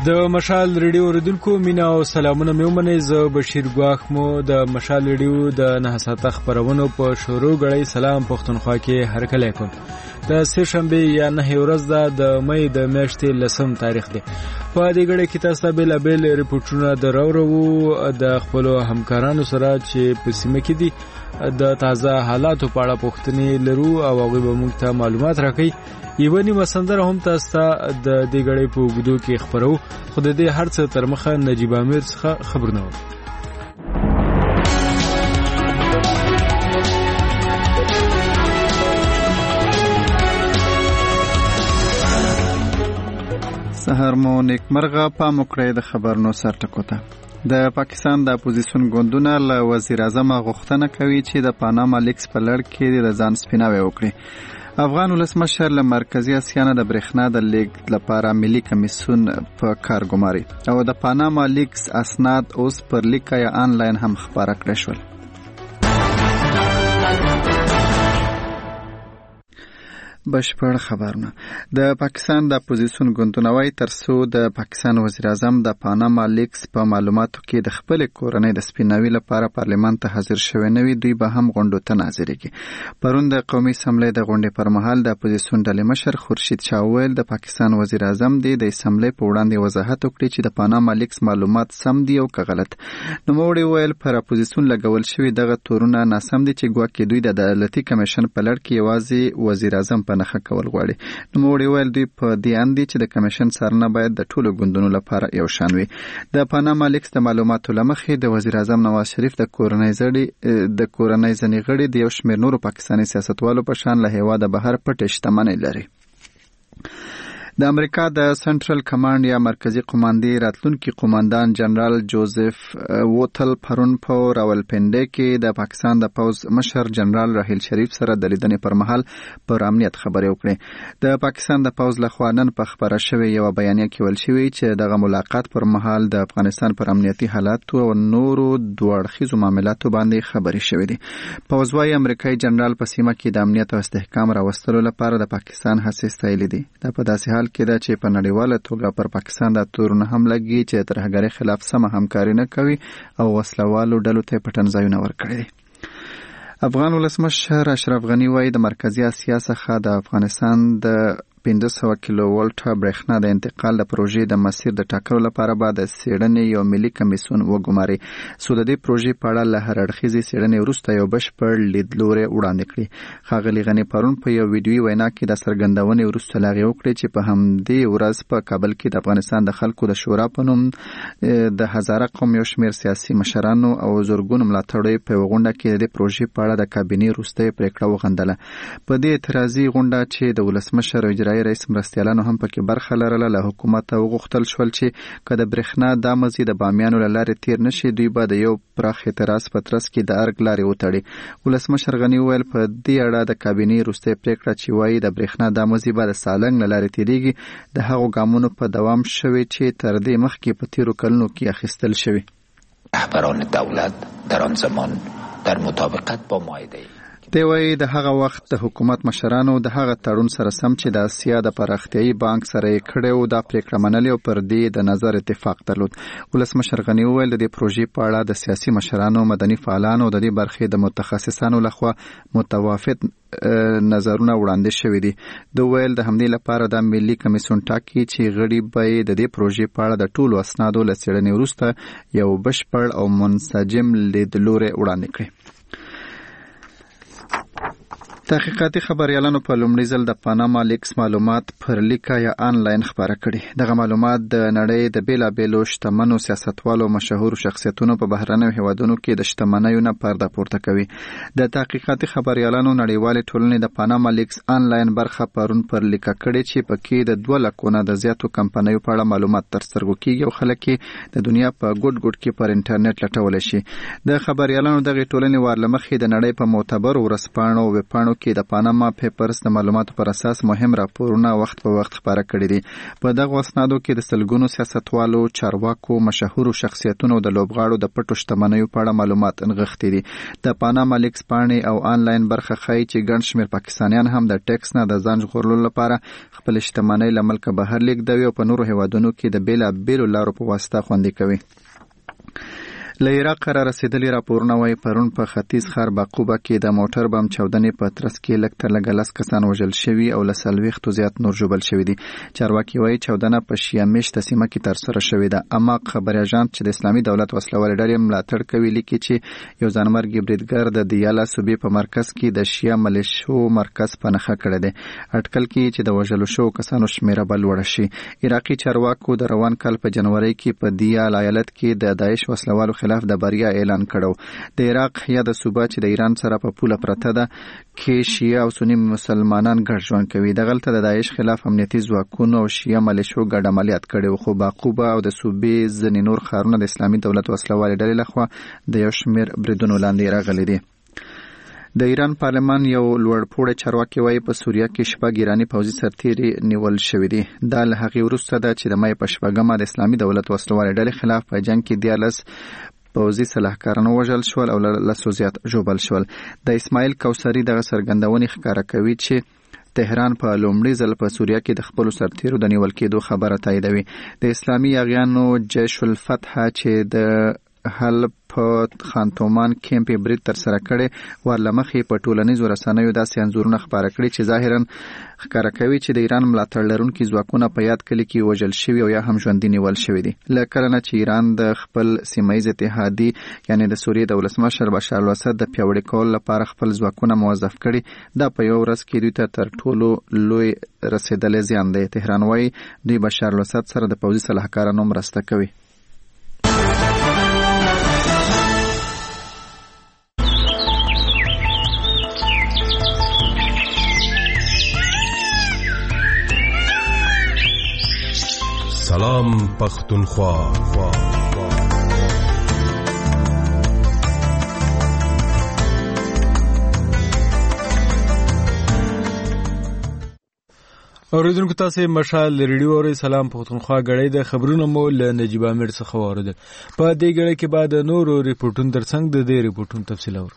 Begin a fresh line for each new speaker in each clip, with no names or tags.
د مشال ریډیو اوریدونکو مینا او سلامونه مې ومنئ. زه بشیر ګواښ مو د مشال ریډیو د 9 ساعته خبرونو په شروع غړی سلام پښتونخوا کې هرکلی کوم. د سه شنبه یا 9 ورځ د مې د میاشتې 10 تاریخ دی. په دې غړي کې تاسو ته بیلابل ریپورتونه دراوړو د خپل همکارانو سره چې په سیمه کې دي د تازه حالاتو په اړه پوښتنې لرو او هغه به موږ ته معلومات راکړي. یوه نیمه سندره هم تاسو ته د دې غړي په وګړو کې خبرو. خو د دې هر څه تر مخه نجیب امیر څخه خبرونه و.
سهار مو نیکمرغه. پام وکړئ د خبرونو سرټکو ته. د پاکستان د اپوزیسیون ګوندونه له وزیر اعظم غوښتنه کوي چې د پاناما لیکس په لړ کې د ځان سپیناوی وکړي. افغان ولسمشر له مرکزی اسیا نه د برېښنا د لیږد لپاره ملي کمیسیون په کار ګماري او د پاناما لیکس اسناد اوس پر لیک یا آنلاین هم خپاره کړي شول. بشپړ خبرونه. د پاکستان د اپوزیسیون ګوندونه وايي ترڅو د پاکستان وزیر اعظم د پاناما لیکس په معلوماتو کې د خپل کورنۍ د سپیناوي لپاره پارلمان ته حاضر شوی نه وي، دوی به هم غونډو ته ناظرېږي. پرون د قومي اسمبلی د غونډې پر مهال د اپوزیسیون ډلې مشر خورشید شاه وویل د پاکستان وزیر اعظم د اسمبلی په وړاندې وضاحت وکړي چې د پاناما لیکس معلومات سم دي او که غلط. نوموړي وویل پر اپوزیسیون لګول شوي دغه تورونه ناسم دي چې ګواکې دوی د عدالتي کمیشن په لړ کې یوازې وزیر اعظم نخښه کول غواړي. نوموړي ویل دوی په دې اند دي چې د کمیشن څارنه باید د ټولو ګوندونو لپاره یو شان وي. د پاناما لیکس د معلوماتو له مخې د وزیر اعظم نواز شریف د کورنۍ ځینې غړي د یو شمېر نورو پاکستاني سیاستوالو په شان له هېواده بهر پټې شتمنۍ لري. د امریکا د سنټرل کمانډ یا مرکزی قوماندې راتلونکي قوماندان جنرال جوزف ووتل پرون په راولپنډي کې د پاکستان د پوز مشر جنرال راحیل شریف سره د لیدنې پر مهال پر امنیت خبرې وکړې. د پاکستان د پوز لخوا نن په خبره شوې یو بیانیه کې ویل شوی چې دغه ملاقات پر مهال د افغانستان پر امنیتي حالاتو او نورو دوه اړخیزو معاملاتو باندې خبرې شوې دي. پوز وايي امریکایي جنرال په سیمه کې د امنیت او استحکام راوستلو لپاره د پاکستان هڅې ستایلې دي. دا په داسې حال کې ده چې په نړیواله توګه پر پاکستان د تورونه هم لګي چې ترهګرۍ خلاف سمه همکاري نه کوي او وسلوالو ډلو ته پټنځایونه ورکړي دي. افغان ولسمشر اشرف غني وايي د مرکزی اسیا څخه د افغانستان د 500 کیلو ولټه برېښنا د انتقال د پروژې د مسیر د ټاکلو لپاره به د څېړنې یو ملي کمیسیون وګماري. سو د دې پروژې په اړه له هر اړخیزې څېړنې وروسته یو بشپړ لیدلوری وړاندې کړي. ښاغلي غني پرون په یو ویډیویي وینا کې د څرګندونې وروسته هغې وکړې چې په همدې ورځ په کابل کې د افغانستان د خلکو د شورا په نوم د هزاره قوم یو شمېر سیاسي مشرانو او زرګونو ملاتړیو په یوه غونډه کې د دې پروژې په اړه د کابینې وروستۍ پرېکړه وغندله. په دې اعتراضي غونډه چې د ولسمشر او رئیس مرستیالانو هم پکې برخه لرله له حکومت وغوښتل شول چې که د برېښنا دا مزي د بامیانو له لارې تیر نشي دوی به د یو پراخ اعتراض په ترڅ کې د ارګ لارې وتړي. ولسمشر غني وویل په دې اړه د کابینې وروستۍ پرېکړه چې وایي د برېښنا دا مزي به د سالنګ له لارې تیریږي د هغو ګامونو په دوام شوي چې تر دې مخکې په تیرو کلونو کې اخیستل شوي.
رهبران دولت در آن زمان در مطابقت با معاهده
دی وايي د هغه وخت د حکومت مشرانو د هغه تړون سره سم چې د اسیا د پراختیایي بانک سره یې کړی و دا پرېکړه منلې او پر دې د نظر اتفاق درلود. ولسمشر غني وویل د دې پروژې په اړه د سیاسي مشرانو، مدني فعالانو او د دې برخې د متخصصانو لخوا متوافق نظرونه وړاندې شوي دي. دوی ویل د همدې لپاره د ملي کمیسیون ټاکي چې غړي به د دې پروژې په اړه د ټولو اسنادو له څېړنې وروسته یو بشپړ او منسجم لیدلوری وړاندې کړي. تحقیقاتي خبريالانو په لومړي ځل د پاناما لیکس معلومات پر لیکه یا آنلاین خبره کړي. دغه معلومات د نړۍ د بیلابېلو شتمنو سیاستوالو مشهورو شخصیتونو په بهرنیو هیوادونو کې د شتمنیو نه پرده پورته کوي. د تحقیقاتي خبريالانو نړیوالې ټولنې د پاناما لیکس آنلاین برخه پرون پر لیکه کړي چې پکې د 2 لکو نه د زیاتو کمپنیو په اړه معلومات تر سترګو کېږي او خلک د دنیا په ګوټ ګوټ کې پر انټرنیټ لټولی شي. د خبريالانو دغه ټولنې وارلمخې د نړۍ په معتبرو ورځپاڼو او ویبپاڼو کې د پاناما پیپرز د معلوماتو پر اساس مهم راپورونه وخت په وخت خپاره کړي دي. په دغه اسنادو کې د سلګونو سیاستوالو، چارواکو، مشهورو شخصیتونو د لوبغاړو د پټو شتمنیو په اړه معلومات نغښتي دي. د پاناما لیکس پاڼې او آنلاین برخه ښایي چې ګڼ شمېر پاکستانیان هم د ټیکس نه د ځان ژغورلو لپاره خپل شتمنۍ له ملکه بهر لیږدوي او په نورو هیوادونو کې د بېلابېلو لارو په واسطه خوندي کوي. له عراق را رسیدلي راپورونه وايي پرون په ختیځ ښار باقوبه کې د موټر بم چاودنې په ترڅ کې لږ تر لږه 10 کسان وژل شوي او له 40 زیات نور ژوبل شوي دي. چارواکي وايي چاودنه په شیعه میشته سیمه کې ترسره شوې ده. اماق خبري اژانس چې د اسلامي دولت وسلوالې ډلې ملاتړ کوي لیکي چې یو ځانمرګي بریدګر د دیالا صوبې په مرکز کې د شیعه ملیشو مرکز په نښه کړی دی. اټکل کې چې د وژلو شوو کسانو شمیره به لوړه شي. عراقي چارواکو د روان کال په جنوري کې په دیالا ایالت کې د داعش وسلوالو خلاف د بریا اعلان کړو. د عراق یا د صوبه چې د ایران سره په پوله پرته ده کې شیعه او سنی مسلمانان ګډ ژوند کوي. دغلته د داعش خلاف امنیتي ځواکونو او شیعه ملیشو ګډ عملیات کړي. خو باقوبه او د صوبې ځینې نور ښارونه د اسلامي دولت وسلوالې ډلې لخوا د یو شمېر بریدونو لاندې راغلي دي. د ایران پارلمان یو لوړپوړی چارواکي وايي په سوریه کې شپږ ایراني پوځي سرتیري نیول شوي دي. دا له هغې وروسته ده چې د مای په 8 د اسلامي دولت وسلوالې ډلې خلاف په جنګ کې 14 پوځي سلاحکاران وژل شول او له زیات ژوبل شول. د اسماعیل کوثري دغه څرګندونې ښکاره کوي چې تهران په لومړي ځل په سوریه کې د خپلو سرتیرو د نیول کېدو خبره تاییدوي. د اسلامي یاغیانو جیش الفتح چې د حل په خانتومان کیمپ برید تر سره کړي ورلمخې په ټولنیزو رسنیو داسې انځورونه خپاره کړي چې ظاهرا ښکاره کوي چې د ایران ملاتړ لرونکي ځواکونه په یاد کلي کې وژل شوي او یا هم ژوندي نیول شوي دي. له کله نه چې ایران د خپل سیمهیز اتحادي یعنی د سوریې د ولسمشر بشار الاسد د پیاوړي کولو لپاره خپل ځواکونه موظف کړي، دا په یو ورځ کې دوی ته تر ټولو لوی رسېدلی زیان دی. تهران وايي دوی بشار الاسد سره د پوځي سلاحکارانو مرسته کوي.
سلام پختونخوا.
اوریدونکو تاسو مشال ریډیو اورئ. سلام پختونخوا غړې د خبرونو مو له نجیب امیر څخه واوریدل. په دې غړې کې بعد نورو ریپورتونو ترڅنګ د دې ریپورتونو تفصیل اورو.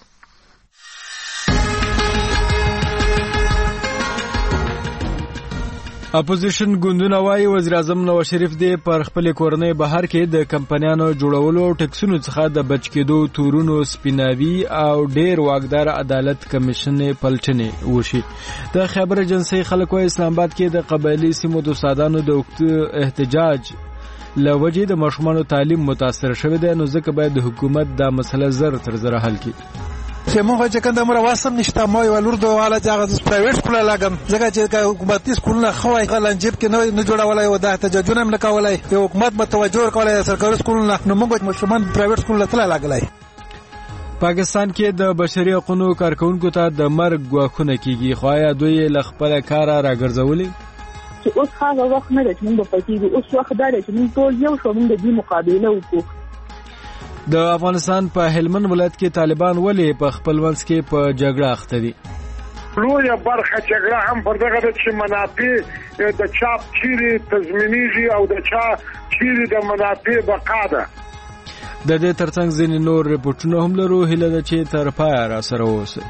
اپوزیشن ګوندونه وايي وزیر اعظم نواز شریف دې پر خپل کورنۍ بهر کې د کمپنیانو جوړولو او ټکسونو څخه د بچ کېدو تورونو سپیناوي او ډېر واکدار عدالت کمیشن پلټنې وشي. د خبر ایجنسی خلک وايي اسلام آباد کې د قبایلی سیمو د استادانو د احتجاج لوجې د ماشومانو تعلیم متاثر شوی دی، نو ځکه باید د حکومت دا مسله زر تر زره حل کړي.
چې موږ چې کنده مر واسم نشته مو یو لور دوه والا چې پرایویټ سکول لاګم ځکه چې حکومتي سکولونه خوای غلنجيب کې نه جوړولای او د احتجاجونه هم نکولای، یو حکومت متوجه کولای سرکاري سکولونه، نو موږ مشرومان پرایویټ سکول ته لاګلای.
پاکستان کې د بشري حقوقو کارکونکو ته د مرګ غواخونه کیږي، خو یا دوی له خپل کار راګرځولي
چې اوس هغه وخت نه چې موږ پاتېږو، اوس وخت دا چې موږ ټول یو شو، موږ د دې مقابله وکړو.
د افغانستان په هلمند ولایت کې طالبان ولې په خپل منځ کې په جګړه اخته دي؟
لویه برخه جګړه هم پر دغه د چې منافع د چاپ چیرې تضمینیږي او د چا چیرې د منافع بقا ده.
د دې ترڅنګ ځینې نور ریپورټونه هم لرو. هیله ده چې تر پایه را سره اوسئ.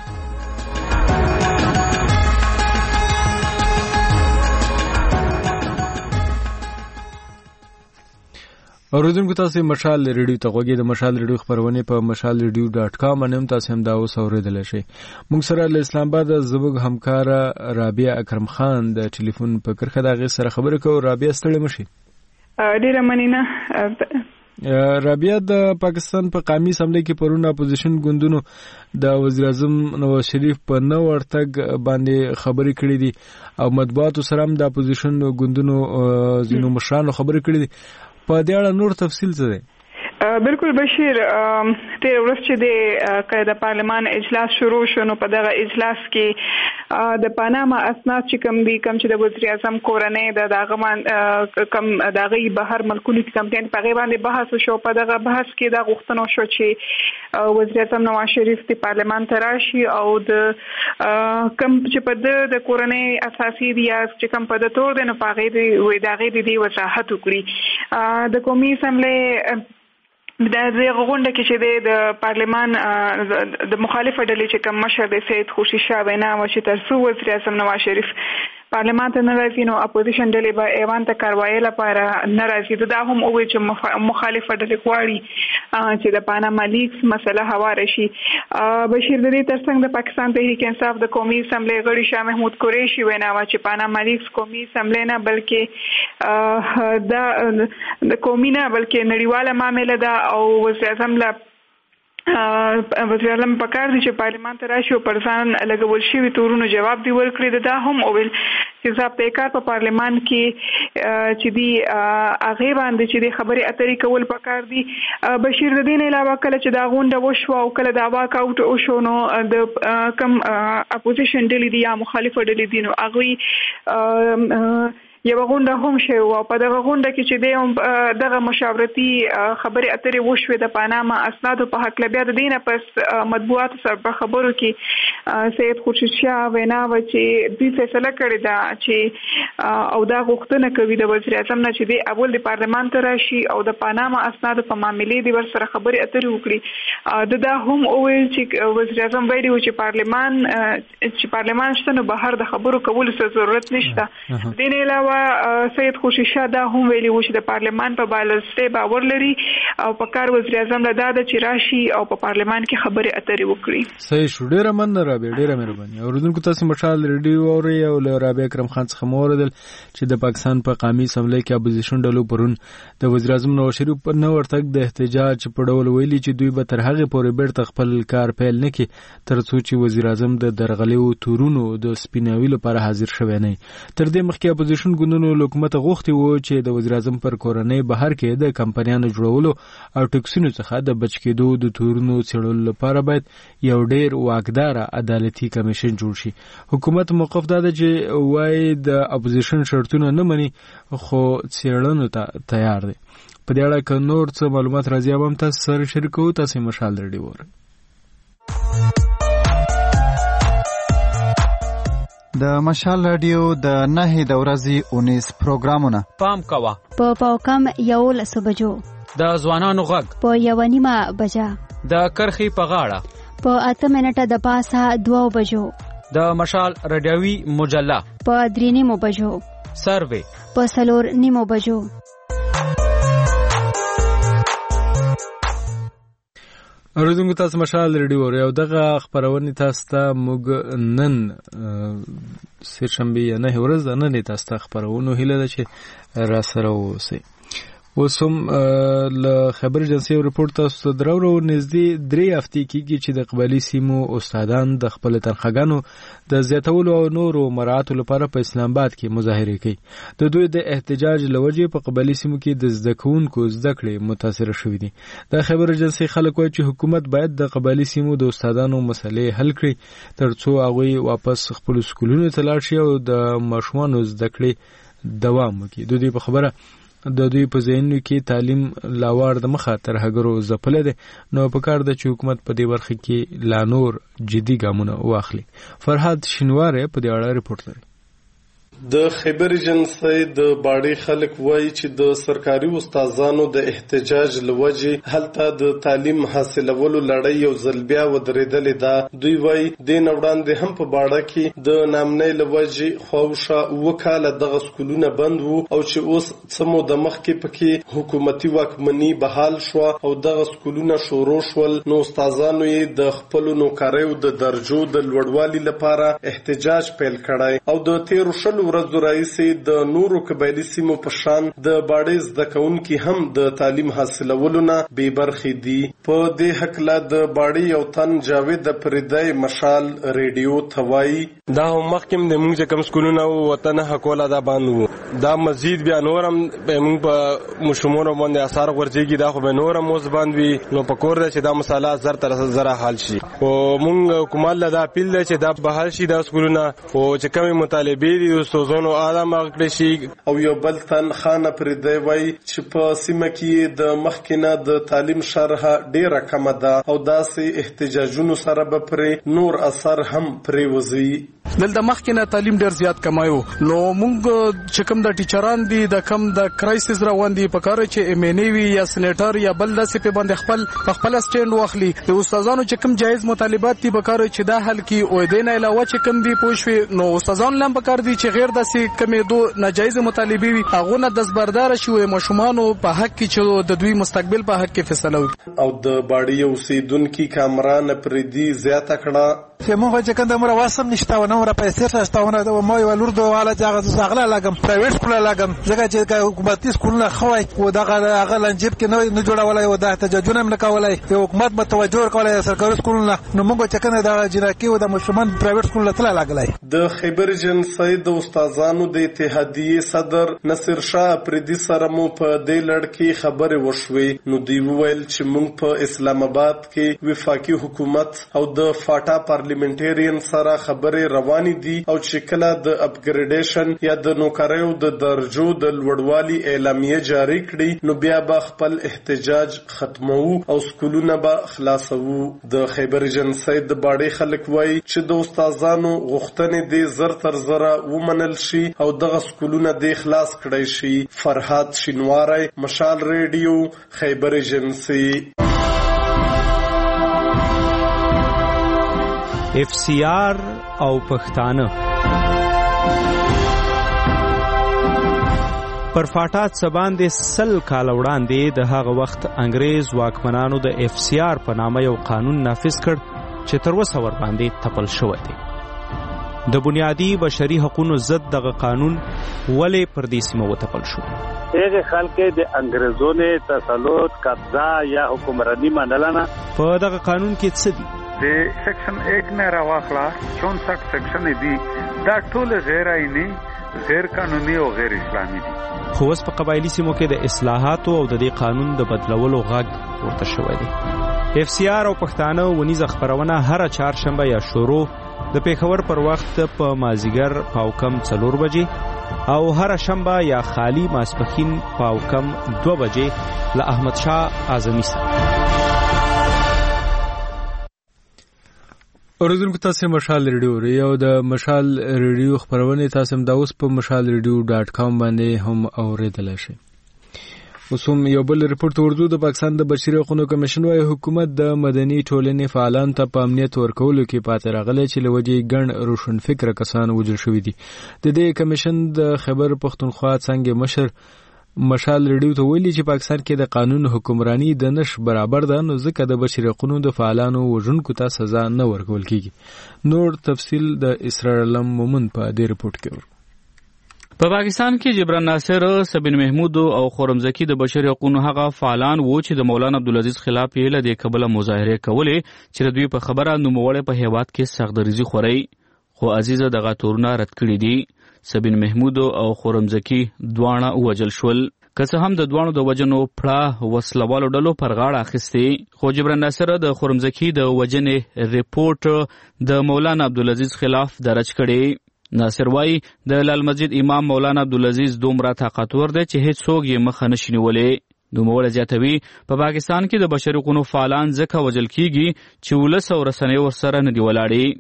اوریدونکو تاسو مشال ریډیو ته غوږی. د مشال ریډیو خبرونه په mashalradio.com باندې تاسو هم دا اوس اوریدل شئ. موږ سره له اسلام آباد زموږ همکار رابعه اکرم خان د ټلیفون په کرخه دغه سره خبرې کوو. رابعه ستړي مشي.
ډیره مننه.
رابعه د پاکستان په قومي اسمبلی کې پرونه اپوزیشن ګوندونو د وزیر اعظم نواز شریف په نو ورتګ باندې خبرې کړې دي او مطبوعاتو سره هم د اپوزیشن ګوندونو زینو مشرانو خبرې کړې دي. په دې اړه نور تفصیل څه دی؟
بالکل بشیر، تیر ورځ چې د پارلمان اجلاس شروع شو، نو په دغه اجلاس کې د پاناما اسناد چې کوم چې د وزیر اعظم کورنۍ د دغه کم دغه بهر ملکونو کې کمپاین په غیبه باندې بحث شو. په دغه بحث کې دا غوښتنه شو چې وزیر اعظم نواز شریف د پارلمان ته راشي او د کم چې په د کورنۍ اساسي دی چې کم په د تور د نه پاغې دی وې داغې دی وضاحت وکړي د قومي اسمبلی د غونډه کې چې د پارلمان د مخالفه ډلې چې کوم مشر د سید خوشی شاه وینا و چې ترڅو وزیر اعظم نواز شریف پارلمان ته ناراضي نو اپوزیشن ډلې به ایوان ته کاروایی لپاره ناراضي دا هم او چې مخالفه ډلې غواړي چې د پاناما لیکس مسله هواره شي. بشیر د دې ترڅنګ د پاکستان تحریک انصاف د قومي اسمبلی غړي شاه محمود قریشي وینا و چې پاناما لیکس قومي اسمبلی نه بلکې د قومي نه بلکې نړیواله معامله ده او وزیر اعظم له وزیر اعظم پکار دي چې پارلمان ته راشي او پر ځان لګول شوي تورونو جواب دی ورکړي. دا هم اویل چې ضابطه کار په پارلمان کې چې دی هغه باندې چې دی خبري اترې کول پکار دي. بشیر د دین علاوه کله چې دا غونډه وشو او کله دا واک اوټ او شو نو د کم اپوزیشن ډلې دي یا مخالفه ډلې دي نو هغه یو غونډه هم شوه او په دغه غونډه کې چې دغه مشاورتي خبرې اترې وشوې د پاناما اسنادو په حق بیا د دینه پس مطبوعاتو سره په خبرو کې سید خورشید شاه وینا و چې دوی فیصله کړې ده چې او دا غوښتنه کوي د وزیر اعظم نه چې دی اول د پارلمان ته راشي او د پاناما اسنادو په معاملې دی ور سره خبرې اترې وکړي. دا هم وویل چې وزیر اعظم ویلي و چې پارلمان شته نو بهر د خبرو کولو څه ضرورت نشته. دین علاوه سید خوشی شاه دا هم ویلي و چې د پارلمان په بالستې باور لري او په کار وزیر اعظم له دا د چې راشي او په پارلمان کې خبرې اترې وکړي.
صحیح شو. ډیره مننه رابعه، ډیره مهرباني. اوریدونکو تاسو مشال ریډیو اوري او له رابعه اکرم خان څخه مو اوریدل چې د پاکستان په قومي اسمبلی کې اپوزیشن ډلو پرون د وزیر اعظم نواز شریف پر نو ورتګ د احتجاج په ډول ویلي چې دوی به تر هغه پورې بیرته خپل کار پیل نه کړي تر څو چې وزیر اعظم د درغلیو تورونو د سپیناوي لپاره حاضر شوی نه. تر دې مخکې اپوزیشن ګوندونو حکومت غوښتي وو چې د وزیر اعظم پر کورنۍ بهر کې د کمپنیانو جوړولو او ټکسونو څخه د بچ کېدو د تورونو څېړلو لپاره باید یو ډېر واکدار عدالتي کمیشن جوړ شي. حکومت موقف دا ده چې وایي د اپوزیشن شرطونه نه مني خو څېړنو ته تیار دی. په دې اړه که نور څه معلومات راځي هم تاسو سره شریکوو. تاسو مشال ریډیو اورئ.
د مشال رادیو د 9 د ورځې 19 پروګرامونه
پام کوه
په پاوکم 11 بجو
د ځوانانو غږ
په 1:30 بجا
د کرخي په غاړه
په 8 منټه د پاسه 2 بجو
د مشال رادیوي مجله
په 3:30 بجو
سروي
په 4:30 بجو.
اوریدونکو تاسو مشال ریډیو اورئ او دغه خبرونه تاسو ته موږ نن سهشنبه نه ورځ نن تاسو ته خبرونه هیله ده چې را سره اوسئ. اوس هم له خبر ایجنسی رپورټ تاسو ته درو نږدې 3 هفتې کېږي چې د قبایلي سیمو استادان د خپل تنخواګانو د زیاتولو او نورو مراعاتو لپاره په اسلام آباد کې مظاهره کوي. د دوی د احتجاج لوجې په قبایلي سیمو کې د زده کوونکو زده کړې متاثر شوې دي. د خبر ایجنسی خلک وایي چې حکومت باید د قبایلي سیمو د استادانو مسلې حل کړي ترڅو هغوی واپس خپل سکولونو ته لاړ شي او د ماشومانو زده کړې دوام وکړي. د دوی په خبره د دوی په ذهنو کې تعلیم لاوړ د مخه تر هغرو ځپله ده نو په کار ده چې حکومت په دې برخه کې لا نور جدي ګامونه واخلي. فرهاد شینواره په دې اړه رپورټ لري.
د خبر ایجنسی د باډي خلک وایي چې د سرکاري استادانو د احتجاج لوجې هلته د تعلیم حاصلولو لړۍ یو ځل بیا ودرېدلې ده. دوی وایي د نوړاندې هم په باډه کې د نامنۍ لوجې خواوشا وکاله دغه سکولونه بند وو او چې اوس څمو د مخ کې پکې حکومتي واکمني بحال شو او دغه سکولونه شروع شول نو استادانو یې د خپل نوکریو د درجو د لوړوالي لپاره احتجاج پیل کړای او د 13 ورځو راځي د نورو قبایلي سیمو په شان د باډي زده کوونکي هم د تعلیم حاصلولو نه بې برخې دي. په دې حقله د باډي یو تن جاوید پردای مشال ریډیو توای
دا مخکې د موږ کوم سکولونه وطن حقوله دا باندې دا مزید بیا نورم موږ په مشموره باندې اثر ورځيږي دا خو به نورم اوس باندې نو په کور ده چې دا مسله زر تر زر حل شي او موږ کومه دا اپیل ده چې دا به حل شي دا سکولونه او چې کوم مطالبه دي استادانو ادم اغکړي شي.
او یو بل تن خان پردی وای چې په سیمه کې د مخکنه د تعلیم شرح ډیره کم ده او داسې احتجاجونو سره به پر نور اثر هم پریوزي.
دلته مخکنه تعلیم ډیر زیات کمایو نو موږ چې کوم د ټیچران دي د کم د کرایسس روان دي په کار چې ام ان ای وی یا سېنیټر یا بل داسې په باندې خپل سټیند واخلي. د استادانو چې کوم جایز مطالبات دي په کار چې دا حل کی او دین علاوه چې کوم دي پوښوي نو استادانو لم په کار دي چې غیر داسې کمې دو ناجایز مطالبه وي هغه نه دزبردار شي او مشمانو په حق کې چې د دوی مستقبل په حق کې فیصله وکړي.
او د باډي اوسیدونکو کامران پردي زیاته کړه
چې موږ چې کنده مر واسم نشته و نو را پیسې شاستونه د ما یو لور دوه والا ځای زغله لګم پرایویټ سکول لګم ځکه چې حکومتي سکول نه خوای و دغه هغه لنجب کې نه جوړولای و د احتجاجونه نه کولای حکومت به توجه کولای سرکاري سکول نه نو موږ چې کنده د جناکي و د مشمن پرایویټ سکول ته لګلای.
د خیبر جنسي د استادانو د اتحادیه صدر نصر شاه پردي سره مو په دې لړ خبره وشوي نو دی ویل چې موږ په اسلام آباد کې وفاقي حکومت او د فاټا پارلیمنټریان سره خبره رواني دي او چې کله د اپګریډیشن یا د نوکریو د درجو د لوړوالي اعلامیه جاری کړي نو بیا به خپل احتجاج ختمو او سکولونه به خلاصو. د خیبر جنسي د باډي خلک وای چې د استادانو غوښتنې د زر تر زره ومنل شي او دغه سکولونه د خلاص کړي شي. فرحات شینواری، مشال ریډیو، خیبر جنسي.
اف سی آر او پښتانه پر فاټات سباندې سل کال وړاندې د هغه وخت انګريز واکمنانو د اف سی آر په نامه یو قانون نافذ کړ چې تر اوسه ور باندې تپل شوی دی. د بنیادی بشري حقوقو ضد دغه قانون ولې پر دې سیمه وتپل شو؟
هغه خلک د انګريزونو تسلط قبضه یا حکمرانی منلنه.
په دغه قانون کې څه دي؟
د سیکشن 1 نه راوخلا 64 سیکشن دي دا ټول غیر آئینی، غیر قانوني او غیر اسلامي دي.
خو اوس په قبایلی سیمو کې د اصلاحاتو او د دې قانون د بدلولو غږ ورته شوی دی. اف سی آر او پښتانه ونیزه خبرونه هر چهارشنبه یا شروع د پیښور پر وخت په مازیګر پاوکم 4 بجې او هر شنبه یا خالی ماسپخین پاوکم 2 بجې له احمد شاه اعظمي سره.
اوریدونکو تاسو مشال ریډیو او د مشال ریډیو خبرونه تاسو د اوس په mashalradio.com باندې هم اوریدلای شئ. اوسم یو بل ریپورت ورته د پاکستان د بشري حقوقو کمیشن وايي حکومت د مدني ټولنې فعالان ته په امنیت ورکولو کې پاتې راغلی چې لوجې ګڼ روشن فکر کسان وژل شوي دي. د دې کمیشن د خیبر پښتونخوا څنګه مشر مشال ریډیو ته ویلي چې پاکستان کې د قانون حکمرانی د نش برابر ده نو ځکه د بشري حقوقو د فعالانو وژونکو ته سزا نه ورکول کیږي. نور تفصیل د اسرار علم مومن په دې ریپورت کې.
په پاکستان کې جبران ناصر، سبین محمود او خورمزکی د بشري حقوقو هغه فعالان وو چې د مولانا عبدالعزیز خلاف یې له دې کبله مظاهره کولې چې دوی په خبره نوموړی په هیواد کې سختدریزي خوري خو عزیزه دغه تورونه رد کړي دي. سبین محمود او خورمزکی دواړه وژل شول. که څه هم د دوانو د وجنو پړه وسلوالو ډلو پر غاړه اخیستې خو جبران ناصر د خورمزکی د وجنې ریپورت د مولانا عبدالعزیز خلاف درج کړي. ناصر وای د لال مسجد امام مولانا عبدالعزیز دومره طاقتور دی چې هیڅ څوک یې مخه نشي نیولی. نوموړی زیاتوي په پاکستان کې د بشري حقوقو فعالان ځکه وژل کیږي چې ولس او رسنۍ ورسره نه دي ولاړې.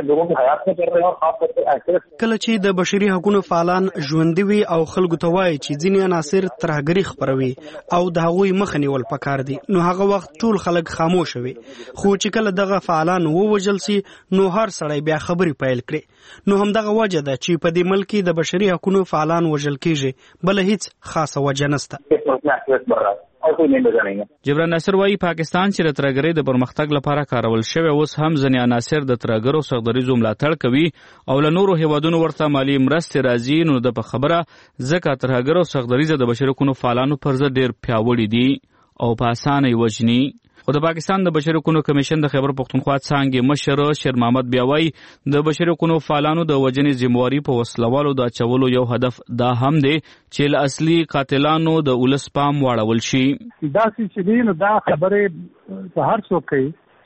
کله چې د بشري حقوقو فعالان ژوندي وي او خلکو ته وایي چې ځینې عناصر ترهګري خپروي او د هغوی مخه نیول پکار دي نو هغه وخت ټول خلک خاموش وي. خو چې کله دغه فعالان ووژل سي نو هر سړی بیا خبرې پیل کړي. نو همدغه وجه ده چې په دې ملک کې د بشري حقوقو فعالان وژل کیږي بل هیڅ خاصه وجه نشته.
جبران ناصر وایي پاکستان چې د ترهګرۍ د پرمختګ لپاره کارول شوی اوس هم ځینې عناصر د ترهګرو سختدریزو ملاتړ کوي او له نورو هیوادونو ورته مالي مرستې راځي نو د په خبره ځکه ترهګرو سختدریزه د بشري حقوقو فعالانو پر ضد ډېر پیاوړي دي او په اسانه یې وژني. خو د پاکستان د بشري حقوقو کمیشن د خیبر پښتونخوا څانګې مشر شیر محمد بیاوی د بشري حقوقو فعالانو د وژنې ذمہواري په وسلوالو د اچولو یو هدف دا هم دی چې له اصلي قاتلانو د ولس پام واړول شي.
دا چې دی نو دا خبره په هر څوک کوي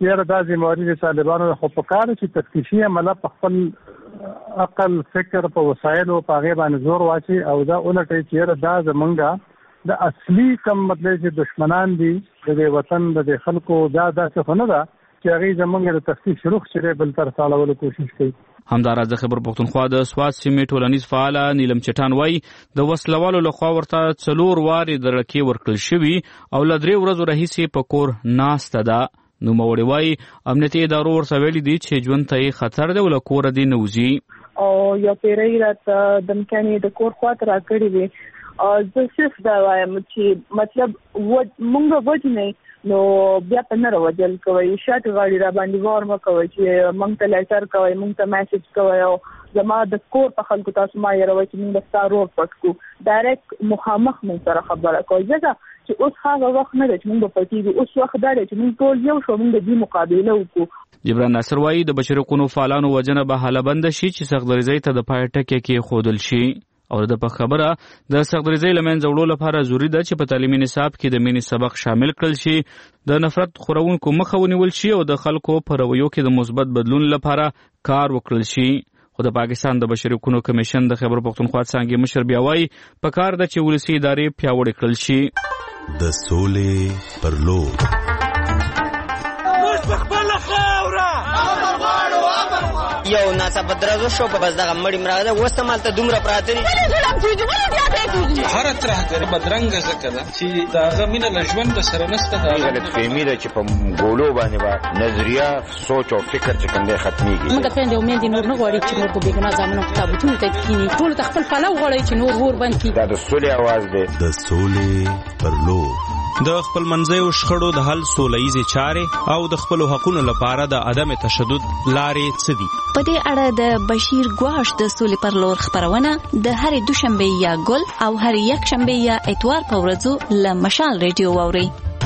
چې دا ذمہواری د طالبانو خو په کار چې تفتیشي عمله په خپل عقل فکر په وسایلو په هغه باندې زور واچي او دا اولټي چې دا زمونږه د اصلي کم مطلب چې دشمنان دي د وطن د خلکو دا څه نه ده چې هغه زمونږ د تفتیش شروع شری بل تر سالولو کوشش کوي.
همداراز د خیبر پختونخوا د سوات سیمې ټولنیز فعال نیلم چټان وایي د وسلوالو لخوا ورته 4 وارې د لکې ورکړل شوي او له 3 ورځو راهیسې په کور ناسته ده. نوموړي وایي امنیتي ادارو ورته ویلي دي چې ژوند ته یې خطر دی او له کوره دې نه وځي
او یو پیرۍ راته دمکانې د کور خواته راکړې وې. زه صرف دا وایم چې مطلب مونږ وجنې نو بیا په نه راوځل کوي شاته غاړي را باندې وار مو کوي چې مونږ ته لیټر کوي مونږ ته میسج کوي او زما د کور په خلکو تاسو ما یې راوي چې مونږ د ستارو پټکو ډایرکټ مخامخ مونږ سره خبره کوي ځکه چې اوس هغه وخت نه دی چې مونږ په پټیږو اوس وخت دا دی چې مونږ ټول یو شو مونږ د دې مقابله وکړو.
جبران ناصر وایي د بشري حقوقو فعالانو وجنه به حاله بند شي چې سختدریزۍ ته د پای ټکی کې خودل شي او د په خبره د سختدریزۍ لمن زوړو لپاره ضروری ده چې په تعلیمي نصاب کې د مینې سبق شامل کړل شي، د نفرت خورونکو مخه ونیول شي او د خلکو په رویو کې د مثبت بدلون لپاره کار وکړل شي. خو د پاکستان د بشري حقوقو کمیشن د خیبر پختونخوا څانګې مشر بیا وایي په کار ده چې ولسي ادارې پیاوړې کړل شي.
د سولې پر لور
یو ناڅاپه درزو شو په بس دغه مړی مراغله وسته مالته دومره پراته دي
هر ترهګر بدرنګ زکه ده چې داغه مینه لژوند سره نسته دا
غلط فهمي ده چې په ګولو باندې با نظریه سوچ او فکر چې کوم دی ختميږي.
موږ ته د امید نور نه غواړي چې نور په بیګنا ځامنو کتابونه ته کینی ټول خپل پلاو غواړي چې نور ور باندې کی
دا د سولې आवाज دی.
د سولې پر لور
د خپل منځیو شخړو د حل سولهییزې چارې او د خپلو حقونو لپاره د عدم تشدد لارې څه دي؟
په دې اړه د بشیر ګواش د سولې پر لور خبرونه د هرې دوشنبه یا ګل او هرې یکشنبه یا اتوار په ورځو له مشال ریډیو واورئ.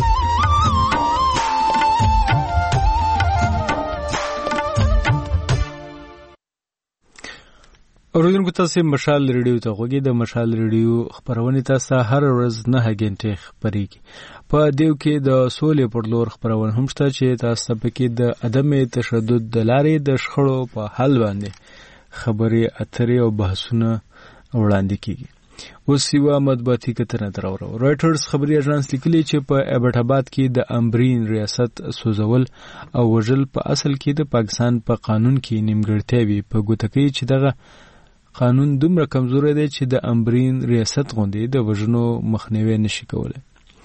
اوریدونکو تاسو مشال ریډیو ته غوږی د مشال ریډیو خبرونه تاسو هر ورځ 9 غنټې خبريږي. په دیو کې د سولې پر لور خبرونه هم شته چې تاسو پکې د عدم تشدد د لارې د شخړو په حل باندې خبرې اترې او بحثونه وړاندې کیږي. اوس یو مطبوعاتي کتنه دراوړو. رایټرز خبري اژانس لیکلي چې په ابټ آباد کې د امبرین ریاست سوزول او وژل په اصل کې د پاکستان په قانون کې نیمګړتیا وي. په ګوتکې چې دغه قانون دومره کمزوري دی چې د امبرین ریاست غوندي د وژنو مخنیوي نشي کولای.